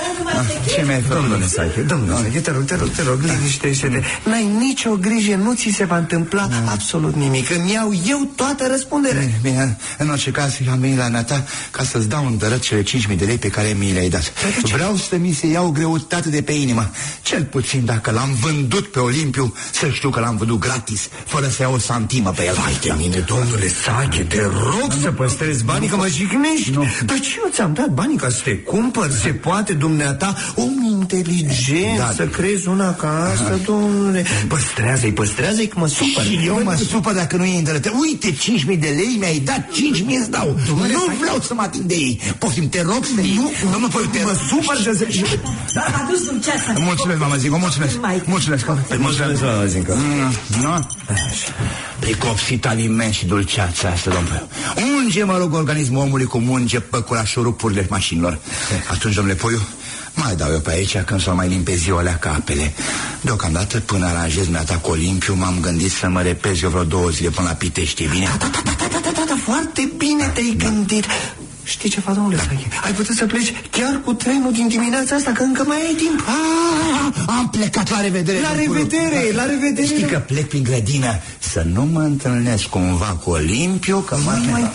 Ce mi-ai făcut? Domnule Sache, te rog, liniștește-te. N-ai nicio grijă, nu ți se va întâmpla absolut nimic. Îmi iau eu toată răspunderea. Bine, în orice caz, am venit la Nata ca să-ți dau în dărăt cele 5.000 de lei pe care mi le-ai dat. Vreau să mi se iau greutate de pe inimă. Cel puțin dacă l-am vândut pe Olimpiu, să știu că l-am vândut gratis, fără să iau o santimă pe el. Hai de mine, domnule Sache, te rog să păstrezi banii, că mă jignești. Dar ce eu ți-am dat banii ca să te cumpăr? Se poate, dumneata, om inteligent, să crezi una ca asta, domnule. Păstrează-i că mă supăr. Și eu mă supăr dacă nu e îndărătă. Uite, 5.000 de lei mi-ai dat, 5.000 îți dau. Nu vreau să mă ating de ei. Poftim, te rog să nu, domnul Puiu, mă supăr de zi. A dus dulceața. Mulțumesc, Mama Zinco, mulțumesc. Mulțumesc, Mama Zinco. Nu? Pricopsit aliment și dulceața asta, domnule. Unge, mă rog, organismul omului cu munge, păcura și rupurile mașinilor. Atunci, domnule Puiu, mai dau eu pe aici când s-o mai limpezi o alea ca apele. Deocamdată, până aranjez mi-a cu Olimpiu, m-am gândit să mă repez eu vreo 2 zile până la Pitești, bine? Da, foarte bine te-ai gândit. Știi ceva, domnule Sache? Ai putut să pleci chiar cu trenul din dimineața asta, că încă mai ai timp. Am plecat, la revedere. La revedere. Știi că plec prin grădină, să nu mă întâlnesc cumva cu Olimpiu, că mai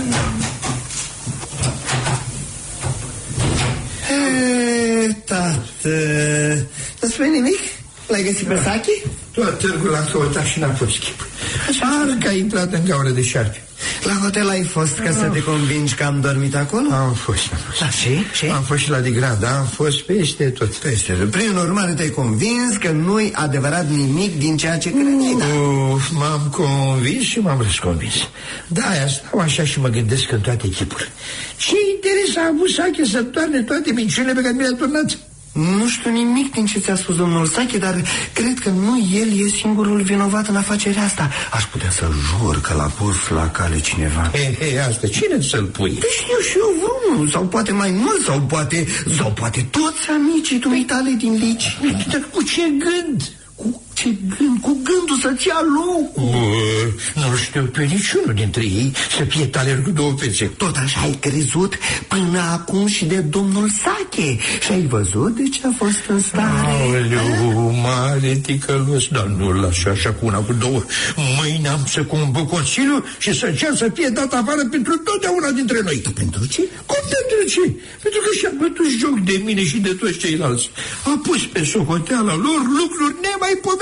tată, nu spune nimic? L-ai găsit pe Sache? Tot târgul l-am căutat și n-a fost chip. Parcă a intrat în gaură de șarpe. La hotel ai fost ca să te convingi că am dormit acolo? Am fost. Da, și? Am fost și la Digrad, am fost peste tot. Peste tot. Prin urmare te-ai convins că nu-i adevărat nimic din ceea ce credeai, da? M-am convins și m-am răsconvins. Da, stau așa și mă gândesc în toate chipurile. Ce interes a avut Sache să toarne toate minciunile pe care mi le-a turnat? Nu știu nimic din ce ți-a spus domnul Sache, dar cred că nu el e singurul vinovat în afacerea asta. Aș putea să jur că l-a pus la cale cineva. Asta, cine să-l pui? Deci știu și eu vreunul, sau poate mai mult, sau poate toți amicii dumitale din lici. Dar cu ce gând? Cu ce gând? Cu gândul să-ți ia locul. Nu știu pe niciunul dintre ei să fie taler cu două fețe. Tot așa ai crezut până acum și de domnul Sache. Și ai văzut de ce a fost în stare. Aoleu, mare ticălos, dar nu las așa cu una, cu două. Mâine am să convoc Consiliul și să cer să fie dat afară pentru totdeauna dintre noi. Dar pentru ce? Cum pentru ce? Pentru că și-a bătut joc de mine și de toți ceilalți. A pus pe socoteala lor lucruri nemaipomenite.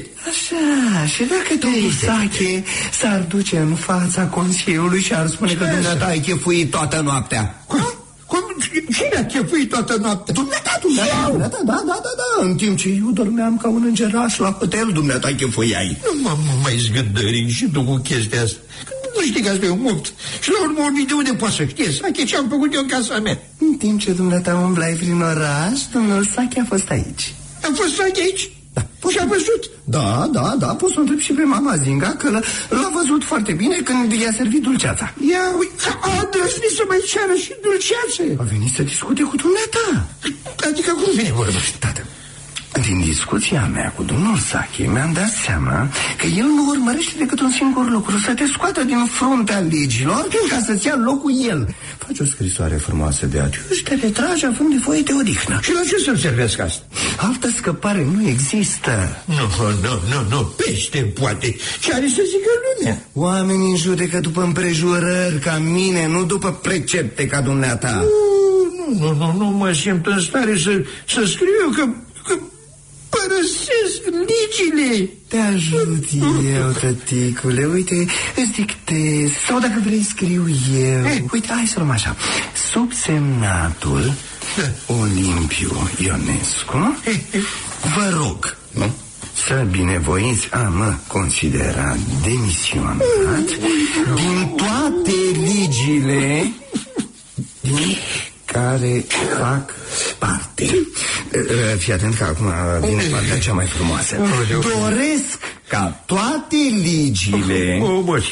Așa, și dacă domnul Sache s-ar duce în fața Consiliului și ar spune că dumneata ai chefuit toată noaptea? Cine a chefuit toată noaptea? Dumneata, da. În timp ce eu dormeam ca un îngeraș la hotel, dumneata chefuiai. Nu m-am mai zgândărit și tu cu chestia asta. Nu știi că asta e un moft. Și la urmă urmii de unde poate să știe Sache ce am făcut eu în casa mea? În timp ce dumneata umblai prin oraș, domnul Sache a fost aici. A fost Sache aici? Da. Și a văzut? Da, poți să o întreb și pe mama Zinga, că l-a văzut foarte bine când i-a servit dulceața. Ia, a îndrăznit să mai ceară și dulceață. A venit să discute cu dumneata. Adică cum vine vorba? Tată, din discuția mea cu domnul Sache mi-am dat seama că el nu urmărește decât un singur lucru, să te scoată din fruntea legilor ca să-ți ia locul el. Faci o scrisoare frumoasă de adiu și te retragi având nevoie de odihnă. Și la ce să-mi servesc asta? Altă scăpare nu există. Nu, peste poate. Ce are să zică lumea? Oamenii judecă după împrejurări ca mine, nu după precepte ca dumneata. Nu mă simt în stare să scriu eu că părăsesc legile. Te ajut eu, tăticule. Uite, îți dictez. Sau dacă vrei scriu eu. Uite, hai să luăm așa. Subsemnatul Olimpiu Ionescu, vă rog, nu? Să binevoiți a mă considera demisionat din toate legile din care fac parte. Fii atent că acum vine partea cea mai frumoasă. Doresc ca toate legile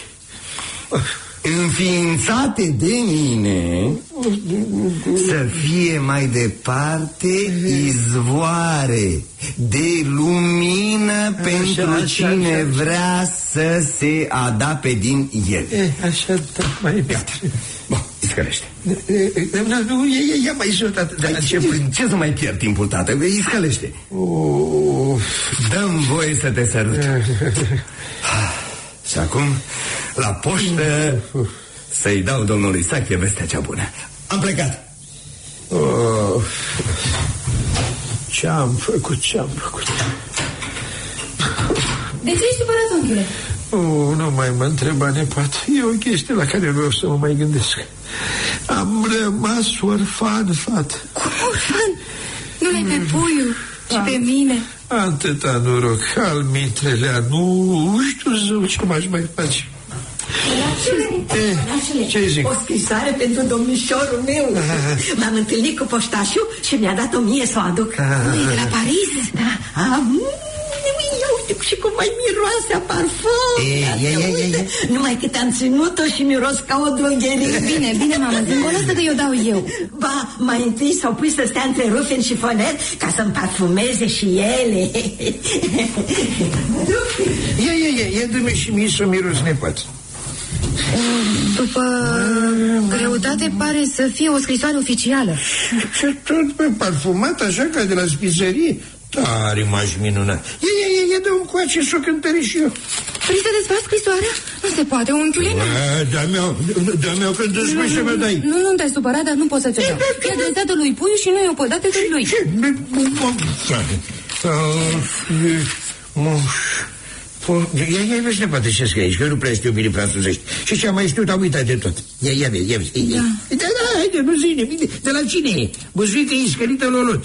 înființate de mine să fie mai departe izvoare de lumină pentru cine vrea să se adapte din ele. Așa, da, mai bine. Bun, iscălește. Nu, ia mai sus, tată. Ce să mai pierd timpul, tată? Iscălește. Dă-mi voie să te sărut. Și acum, la poștă, să-i dau domnului Sache vestea cea bună. Am plecat. Ce-am făcut? De ce ești supărat, unchiule? Nu mai mă întreba, nepoată. E o chestie la care vreau să mă mai gândesc. Am rămas orfan, fată. Cum orfan? Nu l-ai pe puiul și pe mine? Atâta noroc, al mitrelea, nu știu zău ce m-aș mai face. Ce zic? O scrisoare pentru domnișorul meu. M-am întâlnit cu poștașul și mi-a dat 1000 să o aduc. De la Paris? Da. Uite și cum mai miroase a parfum. Numai cât am ținut-o și miros ca o drogherie. Bine, mamă, zi-mi lasă că eu dau eu. Ba, mai întâi s-au pus să stea între rufe în șifoner ca să-mi parfumeze și ele. Ia dă-mi și mie să miros, nepoată. După greutate pare să fie o scrisoare oficială. Și tot pe parfumat, așa ca de la spiserie. Tare m-aș minuna. Ia dă un coace să o cântări și eu. Vrei să desfaci scrisoarea? Nu se poate, unchiule. Da-mi-o când îți spui să mă dai. Nu te-ai supărat, dar nu pot să ți-o dau. E adresată lui Puiu și nu e o podată de lui. Ce? Ia vezi, nepoate, ce scrie aici, că eu nu prea știu bine franțuzești. Și ce am mai știut, am uitat de tot. Ia vezi. Da, haide, nu zi nimic. De la cine e? Băzuică e scălită Lolot.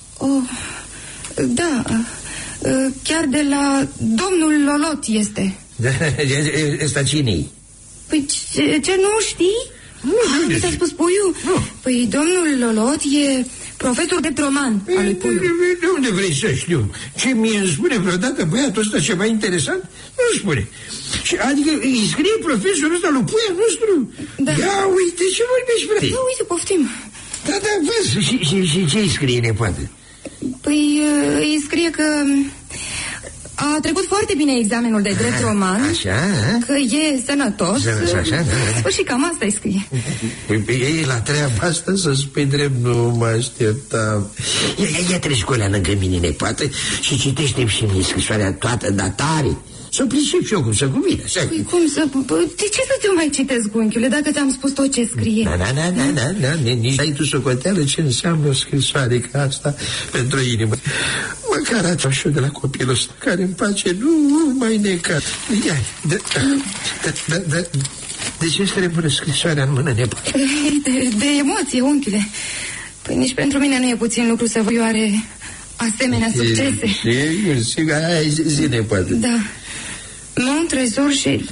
Da, chiar de la domnul Lolot este. Da, ăsta cine-i? Păi ce nu știi? Nu ți-a spus Puiu? Nu. Păi domnul Lolot e profesor de roman al lui Puiu. De unde vrei să știu? Ce mi-e spune vreodată băiatul ăsta ceva interesant? Nu spune. Și adică îi scrie profesorul ăsta lui Puiu nostru? Da. Ia uite ce vorbești, frate. Da, uite, poftim. Da, văd. Și ce îi scrie, nepoate? Păi îi scrie că a trecut foarte bine examenul de drept roman. Așa, că e sănătos. Așa, da. Și cam asta îi scrie. Păi la treaba asta să spui drept, nu mă așteptam. Ia treci cu alea lângă mine, nepoată, și citește și mie scrisoarea toată, dar tare. Să pricep și eu cum să cuvine. Păi cum să... De ce să te mai citesc, unchiule, dacă ți-am spus tot ce scrie? Da, nici ai tu socoteală ce înseamnă o scrisoare ca asta pentru o inimă. Măcar ați și eu de la copilul ăsta, care îmi face nu mai necat. Ia, de ce trebuie scrisoarea în mână, nepoate? De emoție, unchiule. Păi nici pentru mine nu e puțin lucru să văioare asemenea succese. Sigur, zi, nepoate. Da. Mon trezor și...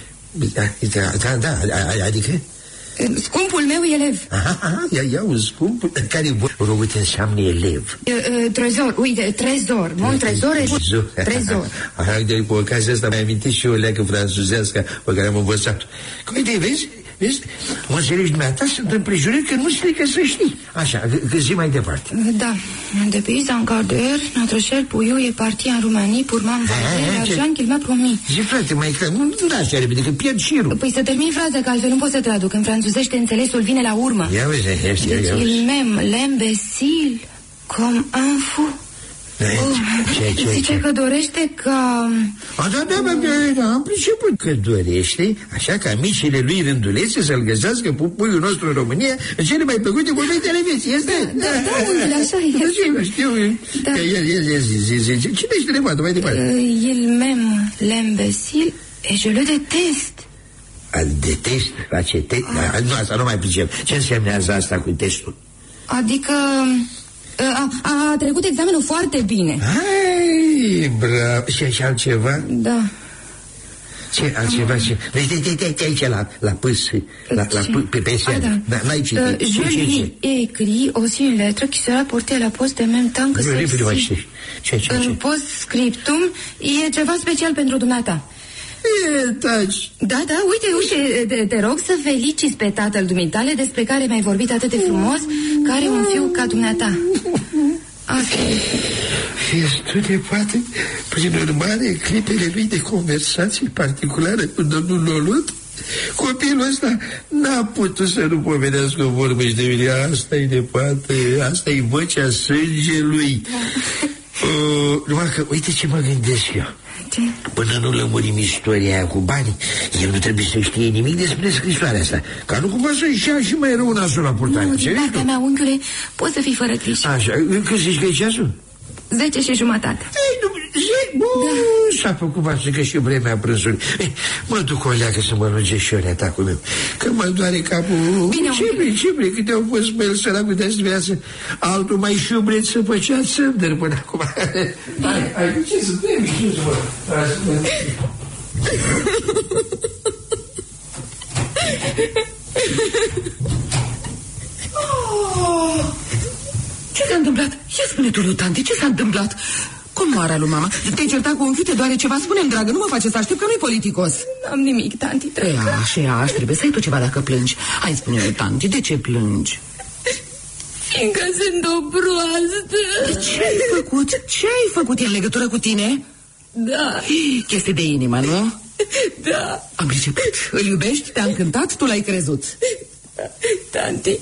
Da, adică? Scumpul meu elev. Ia un scump care uite înseamnă elev. Trezor, uite, trezor. Mon trezor e trezor. De cu ocazia asta mi-am amintit și eu o leacă franțuzească pe care am învățat. Uite, vezi, mă înțelegi dumneata, sunt împrejurări că nu strică să știi. Așa, că zi mai departe. Da, depuis un quart d'heure, notre cher Puiu est parti en Roumanie pour m'envoyer l'argent qu'il m'a promis. Zi, frate, mai că nu da așa repede, că pierd șirul. Păi să termin fraza, că altfel nu pot să traduc. În franțuzește înțelesul vine la urmă. Ia uite, il m'aime l'imbécile comme un fou. Zice că dorește ca... Da, am priceput că dorește, așa ca micile lui rândulețe să-l găsească puiul nostru în România în cele mai plăcute momentele vieții, este? Da, așa e. Știu, că el zice, cine ești nepoată, mai departe? Il m'aime l'imbécile et je le déteste. Îl detest, face test? Nu, asta nu mai pricep. Ce însemnează asta cu testul? Adică... A trecut examenul foarte bine. Hai, bravo. Și altceva? Da. Ce altceva? Vezi, aici la pâs, pe pensiune. N-ai citit. Je lui ai écrit aussi une lettre qui sera portée à la poste en même temps que celle-ci. Ce? Post-scriptum e ceva special pentru dumneata. Taci. Da, uite, te rog să feliciți pe tatăl dumitale despre care mi-ai vorbit atât de frumos, care un fiu ca dumneata. Asta Ești tu, nepoate, prin urmare, clipele lui de conversații particulare cu domnul Lolot? Copilul ăsta n-a putut să nu pomenească vorbe și de mine. Asta-i, nepoate, asta-i vocea sângelui. Numai că, uite ce mă gândesc eu. Ce? Până nu lămurim istoria aia cu banii, el nu trebuie să știe nimic despre scrisoarea asta, ca nu cumva să-și ia și mai rău nasul la purtare. Nu, din partea mea, unchiule, poți să fii fără griji. Așa, cât zici că e ceasul? 10:30. S-a făcut față că și vremea prânzului. Mă duc o leacă să mă lunge și eu neatacul meu, că mă doare capul. Bine, ce vrei, câte au fost pe el săracul de viață. Altul mai șubret să făcea țândări până acum. Hai, ce să te miști, mă? Ce s-a întâmplat? Ia spune tu lui tanti, ce s-a întâmplat? Cum moara lui mama? Te-ai certat cu unchiul, te doare ceva? Spune-mi, dragă, nu mă face să aștept, că nu-i politicos. N-am nimic, tanti, trebuie. Așa, trebuie să ai tu ceva dacă plângi. Hai, spune lui tanti, de ce plângi? Fiindcă sunt o proastă. Ce ai făcut? Ce ai făcut în legătură cu tine? Da. Chestie de inimă, nu? Da. Am priceput. Îl iubești? Te-a încântat? Tu l-ai crezut? Tanti,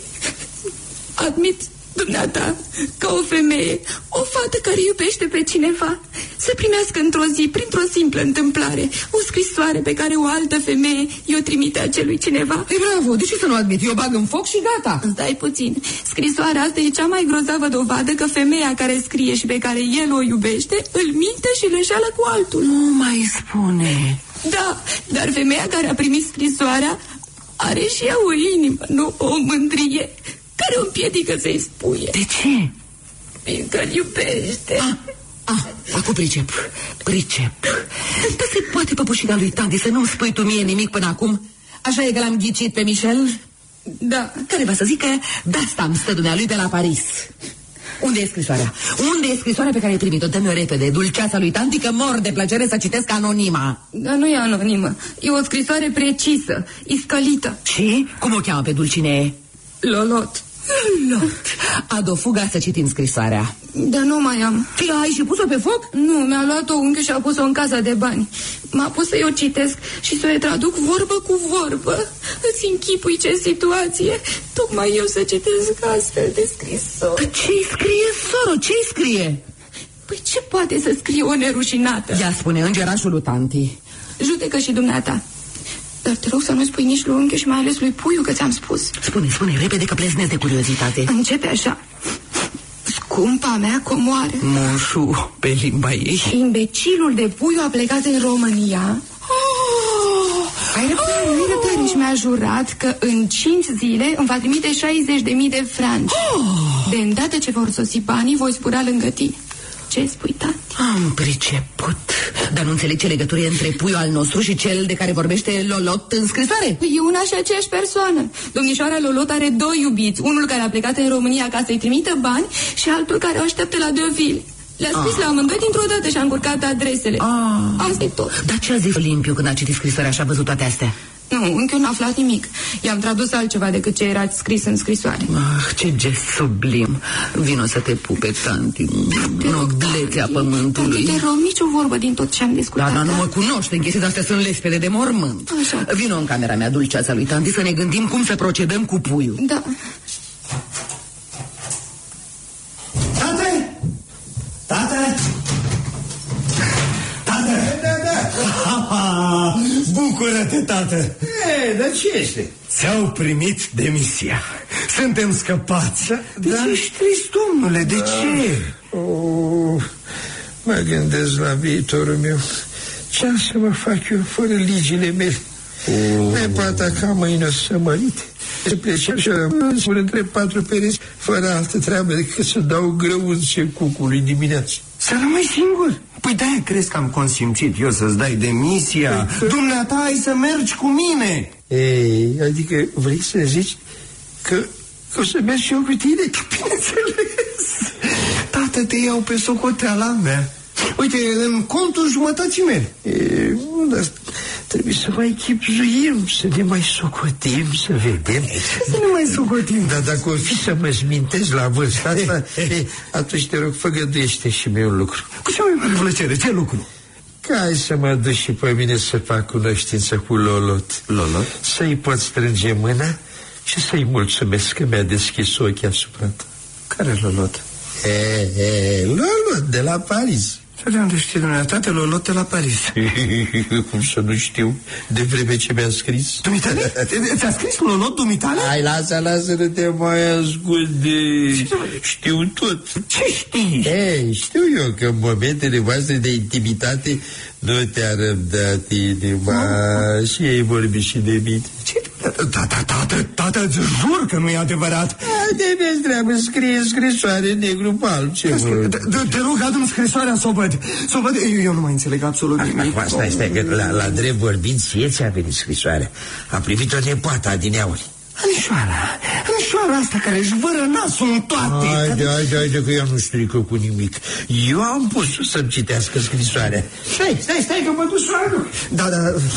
admit dumneata, ca o femeie, o fată care iubește pe cineva, să primească într-o zi, printr-o simplă întâmplare, o scrisoare pe care o altă femeie i-o trimite acelui cineva. Ei, bravo, de ce să nu admit? Eu bag în foc și gata. Stai puțin. Scrisoarea asta e cea mai grozavă dovadă că femeia care scrie și pe care el o iubește îl minte și îl înșeală cu altul. Nu mai spune. Da, dar femeia care a primit scrisoarea are și ea o inimă, nu o mândrie, care o împiedică să-i spuie. De ce? Fiindcă-l iubește. Acum pricep. Dar se poate, păpușica lui Tanti, să nu-mi spui tu mie nimic până acum? Așa e că l-am ghicit pe Michel? Da. Care va să zică, de asta îmi stă dumnealui pe la Paris. Unde e scrisoarea? Unde e scrisoarea pe care ai primit-o? Dă-mi-o repede, dulceața lui Tanti, că mor de plăcere să citesc anonima. Dar nu e anonimă, e o scrisoare precisă, iscălită. Și? Cum o cheamă pe dulcinee? Lolot. Adu o fuga să citim scrisoarea. Dar nu mai am. Ce, ai și pus-o pe foc? Nu, mi-a luat-o unchiul și a pus-o în casa de bani. M-a pus să-i o citesc și să o traduc vorbă cu vorbă. Îți închipui ce situație. Tocmai eu să citesc astfel de scrisori. Ce-i scrie, soro? Ce-i scrie? Păi ce poate să scrie o nerușinată? Ia spune, îngerașul lui Tanti. Judecă și dumneata. Dar te rog să nu spui nici lui unchiul și mai ales lui Puiu că ți-am spus. Spune, repede că pleznesc de curiozitate. Începe așa. Scumpa mea comoară. Moșu, pe limba ei. Imbecilul de Puiu a plecat în România. Ai răbdare și mi-a jurat că în 5 zile îmi va trimite 60.000 de franci. De îndată ce vor sosi banii, voi spura lângă tine. Ce spui, Tanti? Am priceput. Dar nu înțeleg ce legătură e între Puiul al nostru și cel de care vorbește Lolot în scrisoare. Păi e una și aceeași persoană. Domnișoara Lolot are 2 iubiți. Unul care a plecat în România ca să-i trimită bani și altul care o așteaptă la Deauville. Le-a scris la amândoi dintr-o dată și a încurcat adresele. Asta e tot. Dar ce a zis Olimpiu când a citit scrisoarea și a văzut toate astea? Nu, încă n-a aflat nimic. I-am tradus altceva decât ce era scris în scrisoare. Ce gest sublim. Vino să te pupe, Tanti. Noblețea pământului. Te rog, nici o vorbă din tot ce am discutat. Dar nu mă cunoște, chestiile astea sunt lespede de mormânt. Așa. Vino în camera mea, dulceața lui Tanti, să ne gândim cum să procedăm cu Puiul. Da. Tată! Bucură-te, tată! Dar ce este? Ți-au primit demisia. Suntem scăpați. Dar ești trist, domnule, de ce? Mă gândesc la viitorul meu. Ce am să mă fac eu fără ligile mele? Nepoata ca mâine o să mărite. Se plece și rămân între 4 pereți, fără altă treabă decât să dau grăunțe cucului dimineața. Să rămâi singur? Păi de-aia crezi că am consimțit eu să-ți dai demisia? Dumneata, ai să mergi cu mine. Ei, adică vrei să zici că o să merg și eu cu tine? Bineînțeles. Tată, te iau pe socoteala mea. Uite, în contul jumătății mele. Nu, dar trebuie să mai chipzuim, să ne mai socotim, să vedem. Să ne mai socotim. Dar dacă o fi să mă smintezi la vârsta asta, atunci te rog, făgăduiește și mie un lucru. Cu cea mai mare plăcere, ce lucru? Ca hai să mă duci și pe mine să fac cunoștință cu Lolot. Lolot? Să-i pot strânge mâna și să-i mulțumesc că mi-a deschis ochii asupra ta. Care Lolot? Lolot de la Paris. De unde știi dumneavoastră, Lolot de la Paris? Cum să nu știu, de vreme ce mi-a scris. Dumitale? Ți-a scris Lolot, dumitale? Hai, lasă, nu te mai ascunde. Știu tot. Ce știi? Știu eu că în momentele voastre de intimitate nu te-a răbdat inima și ei vorbi și de mine. Ce? Tată, îți jur că nu e adevărat. De-mi treabă, scrie scrisoare negru pe alb. Te rog, adu-mi scrisoarea să o văd. Eu nu mai înțeleg absolut nimic. Stai, că la drept vorbind, ție ți-a venit scrisoarea. A primit-o nepoata adineauri. Anișoara asta care își vără nasul în toate. Haide, că eu nu strică cu nimic. Eu am pus să-mi citească scrisoarea. Stai, că mă duc să o aduc. Da.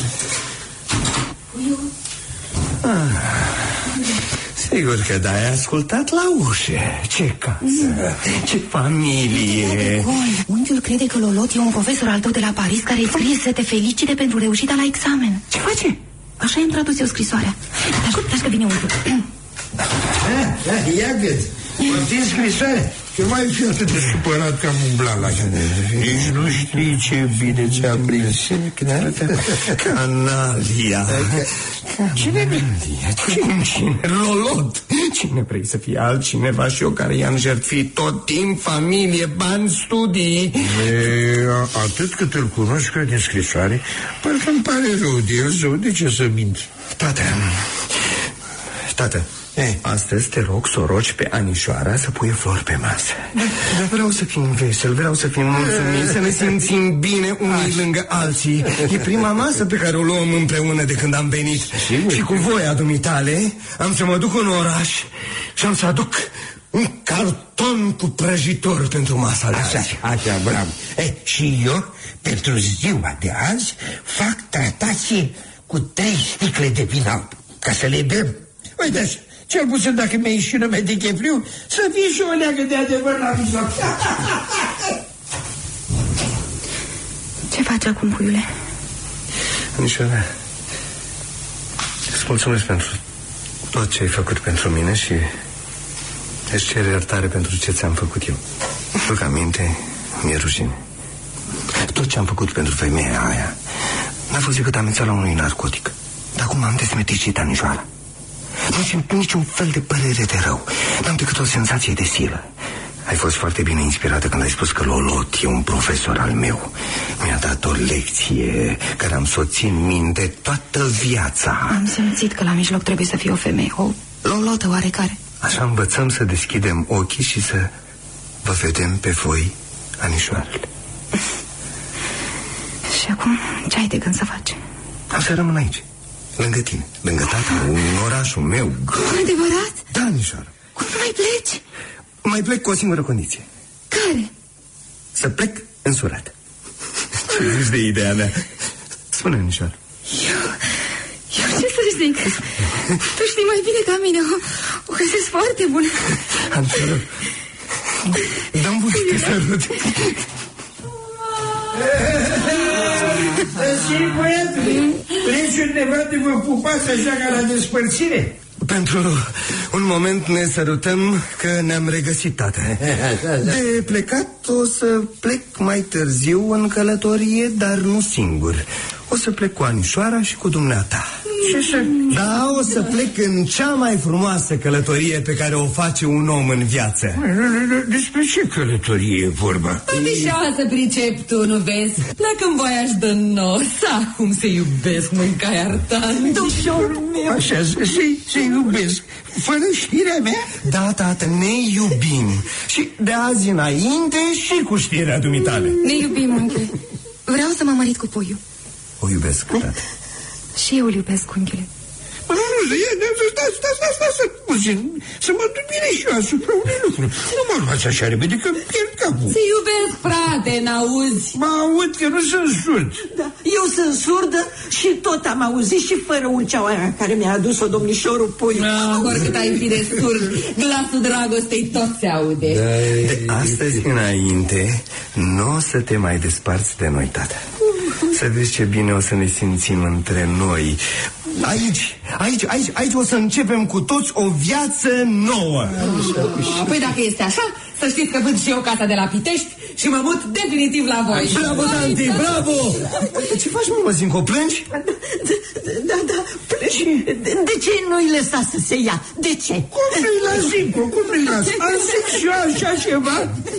Sigur că da, ai ascultat la ușă. Ce casă, ce familie. Unchiul crede că Lolot e un profesor al tău de la Paris care îi scrie să te felicite pentru reușita la examen. Ce face? Așa i-am tradus eu scrisoarea. Dar că vine unchiul. Ia gând. Din scrisoare? Că mai fi atât de supărat că am umblat la tine. Nici nu știi ce bine ți-a prins. Canalia. Cine? Cine? Lolot. Cine vrei să fie altcineva și eu care i-am jertfit tot timp, familie, bani, studii? Atât cât îl cunosc că din scrisoare, parcă îmi pare rău de el sau de ce să mint? Tată, astăzi te rog să o rogi pe Anișoara să pui flori pe masă. Dar vreau să fim veseli, vreau să fim mulțumiți, să ne simțim bine unii lângă alții. E prima masă pe care o luăm împreună de când am venit. Și cu voia dumitale am să mă duc în oraș și am să aduc un carton cu prăjitor pentru masa de azi. Așa, bravo. Și eu, pentru ziua de azi, fac tratație cu 3 sticle de vin alb, ca să le bem. Uite așa, cel puțin dacă mi-ai ieșit nume de chefliu, să fie și o leagă de adevăr la mijloc. Ce faci acum, puiule? Anișoara, îți mulțumesc pentru tot ce ai făcut pentru mine și îți cer iertare pentru ce ți-am făcut eu. Duc aminte, mi-e rușine. Tot ce am făcut pentru femeia aia n-a fost decât amețeala unui narcotic. Dar acum am desmeticit, Anișoara. Nu simt niciun fel de părere de rău. N-am decât o senzație de silă. Ai fost foarte bine inspirată când ai spus că Lolot e un profesor al meu. Mi-a dat o lecție care am să o țin minte toată viața. Am simțit că la mijloc trebuie să fie o femeie, o Lolotă oarecare. Așa învățăm să deschidem ochii și să vă vedem pe voi, Anișoarele. Și acum, ce ai de gând să faci? Am să rămân aici, lângă tine, lângă tata, în orașul meu. Adevărat? Da, Anișoară. Cum nu mai pleci? Mai plec cu o singură condiție. Care? Să plec însurat. Ce zici de ideea mea? Spune, Anișoară. Eu ce să zic? Tu știi mai bine ca mine. O găsesc foarte bună. Anișoară, dă-mi voie să te sărut. Și băiatule, vreți undeva de vă pupați așa ca la despărțire? Pentru un moment ne sărutăm că ne-am regăsit, tată. De plecat o să plec mai târziu în călătorie, dar nu singur. O să plec cu Anișoara și cu dumneata. Da, o să plec în cea mai frumoasă călătorie pe care o face un om în viață. Despre ce călătorie e vorba? Adișoară să pricep tu, nu vezi? Pleacă în voiaș de nos. Cum se iubesc, mâncai artan. Dușorul meu. Așa, se iubesc. Fără știrea mea? Da, tată, ne iubim. Și de azi înainte și cu știrea dumitale. Ne iubim, unchiule. Vreau să mă mărit cu puiul. O iubesc, tată. Și eu îl iubesc, unchiule. Stai puțin, să mă duc bine și eu asupra unui lucru. Nu mă luați așa repede, că pierd capul. Se iubesc, frate, n-auzi? Mă aud că nu sunt surd. Da, eu sunt surdă și tot am auzit și fără ulceaua aia care mi-a adus-o domnișorul Puiu. Oricât ai fi de surd, glasul dragostei tot se aude. De astăzi înainte nu o să te mai desparți de noi, tată. Să vezi ce bine o să ne simțim între noi. Aici o să începem cu toți o viață nouă. Păi dacă este așa, să știți că vând și eu casa de la Pitești și mă mut definitiv la voi. Bravo, tanti, bravo! Ce faci, mă, Zinco, plângi? Da, plângi. De ce nu-i lăsa să se ia? De ce? Cum nu-i las, Zinco? Cum nu-i las? Am zis și eu așa ceva?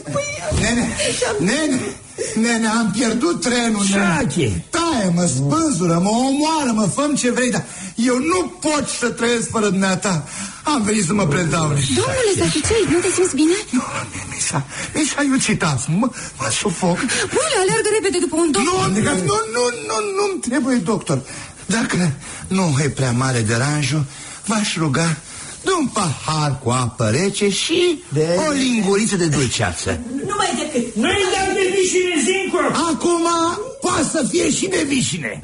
Nene, am pierdut trenul. Taie-mă, spânzură-mă, omoară-mă, fă-mi ce vrei, dar eu nu pot să trăiesc fără dumneata. Am venit să mă predau. Domnule Zaficei, nu te simți bine? Nu, mi-s-a iucitat, mă sufoc. Puiule, alergă repede după un doctor. Nu-mi trebuie doctor. Dacă nu e prea mare deranjul, v-aș ruga de un pahar cu apă rece și o linguriță de dulceață. Numai decât. Nu-i dau de vișine, Zinco! Acum poate să fie și de vișine.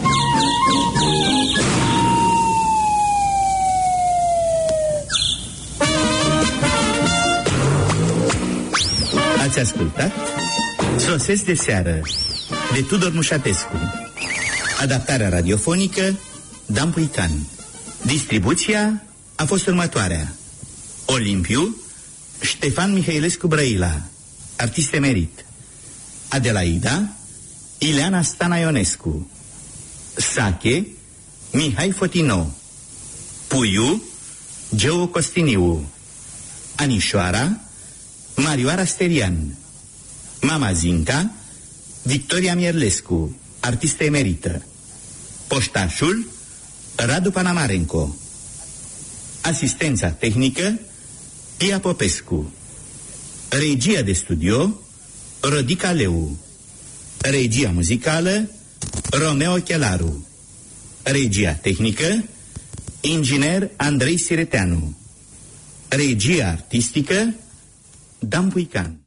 Ați ascultat Sosesc de seară de Tudor Mușatescu. Adaptarea radiofonică Dan Puican. Distribuția a fost următoarea: Olimpiu Ștefan Mihailescu Brăila, artist emerit. Adelaida Ileana Stana Ionescu. Sache Mihai Fotino. Puiu Geo Costiniu. Anișoara Marioara Sterian. Mama Zinca Victoria Mierlescu, artistă emerită. Poștașul Radu Panamarenco. Asistența tehnică Pia Popescu. Regia de studio Rodica Leu. Regia muzicală Romeo Chelaru. Regia tehnică inginer Andrei Sireteanu. Regia artistică Dan Puican.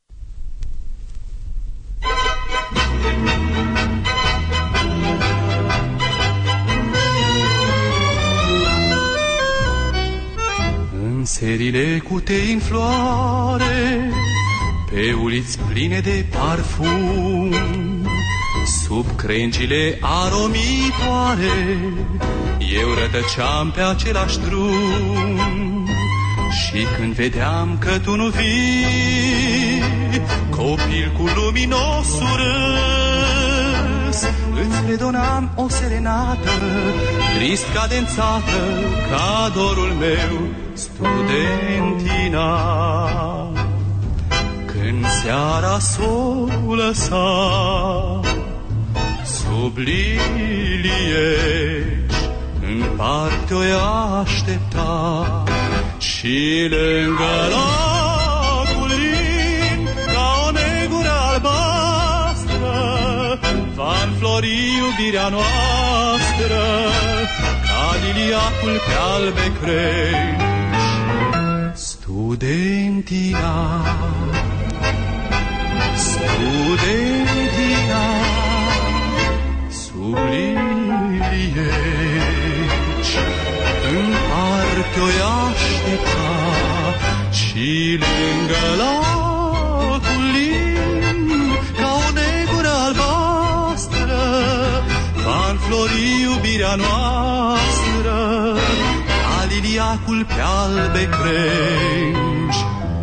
În serile cu tei în floare, pe uliți pline de parfum, sub crengile aromitoare, eu rătăceam pe același drum. Și când vedeam că tu nu vii, copil cu luminos urâs, îți redonam o serenată, trist cadențată, ca dorul meu, studentina. Când seara s-o lăsa sub lilieci, în parc te-o aștepta, și lângă lacul lin, ca o negură albastră, va înflori iubirea noastră, ca liliacul pe albe crengi. Studentina, studentina, sub lilieci, în parc te-o aștepta, și lângă lacul lin, ca o negură albastră, va înflori iubirea noastră, ca liliacul pe albe crengi.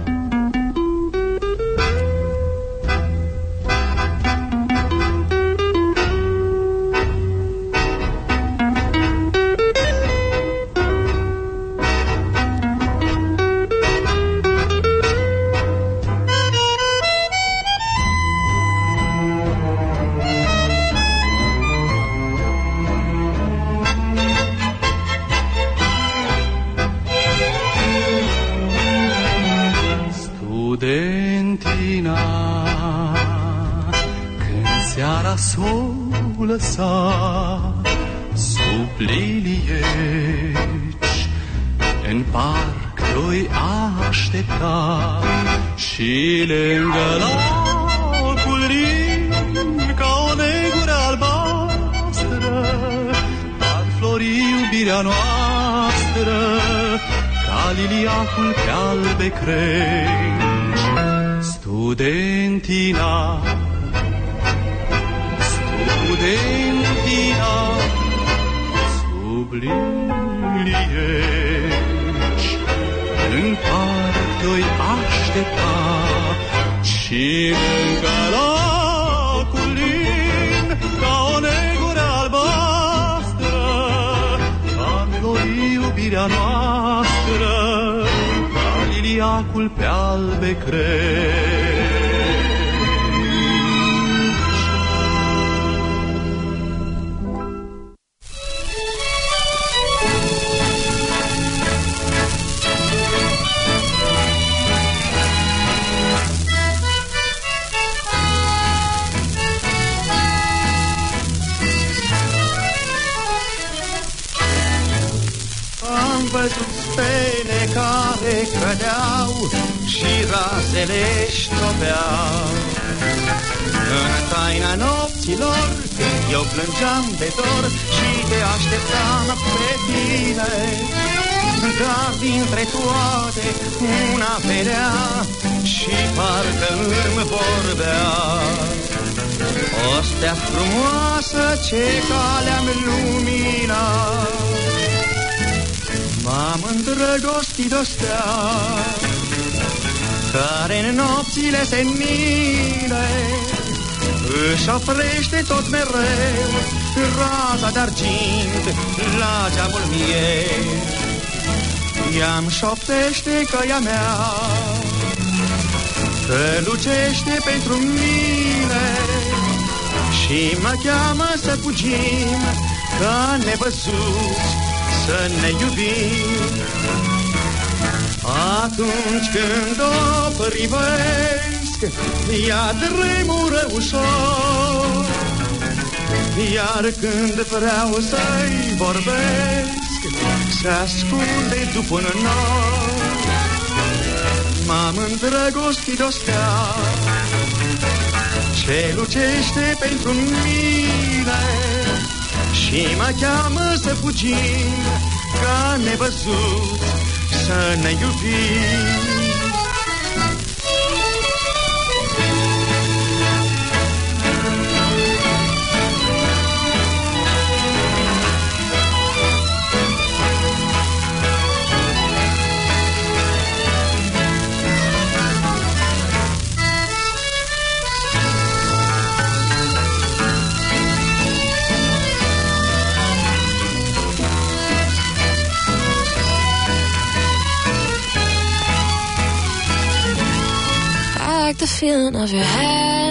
S-o lăsa sub lilieci, în parc te-o aștepta, și lângă lacul lin, ca o negură albastră, va înflori iubirea noastră, ca liliacul pe albe crengi. Studentina, studentina, sub lilieci, în parc te-o aștepta, și lângă lacul lin, ca o negură albastră, va înflori iubirea noastră, ca liliacul pe albe crengi. Văzut stele care cădeau și razele ștropeau. În taina nopților eu plângeam de dor și te așteptam pe tine, dar dintre toate una vedea și parcă îmi vorbea. O stea frumoasă ce calea-mi lumina, m-am îndrăgostit de-o stea, care în nopțile senine își oprește tot mereu raza de-argint la geamul miei. Ea-mi șoptește că ea mea strălucește pentru mine și mă cheamă să fugim ca nevăzuți, să ne iubim. Atunci când o privesc, ea tremură ușor, iar când vreau să-i vorbesc, se ascunde după un nor. M-am îndrăgostit de-o stea ce lucește pentru mine și mă cheamă să fugim ca nevăzut, să ne iubim. The feeling of your head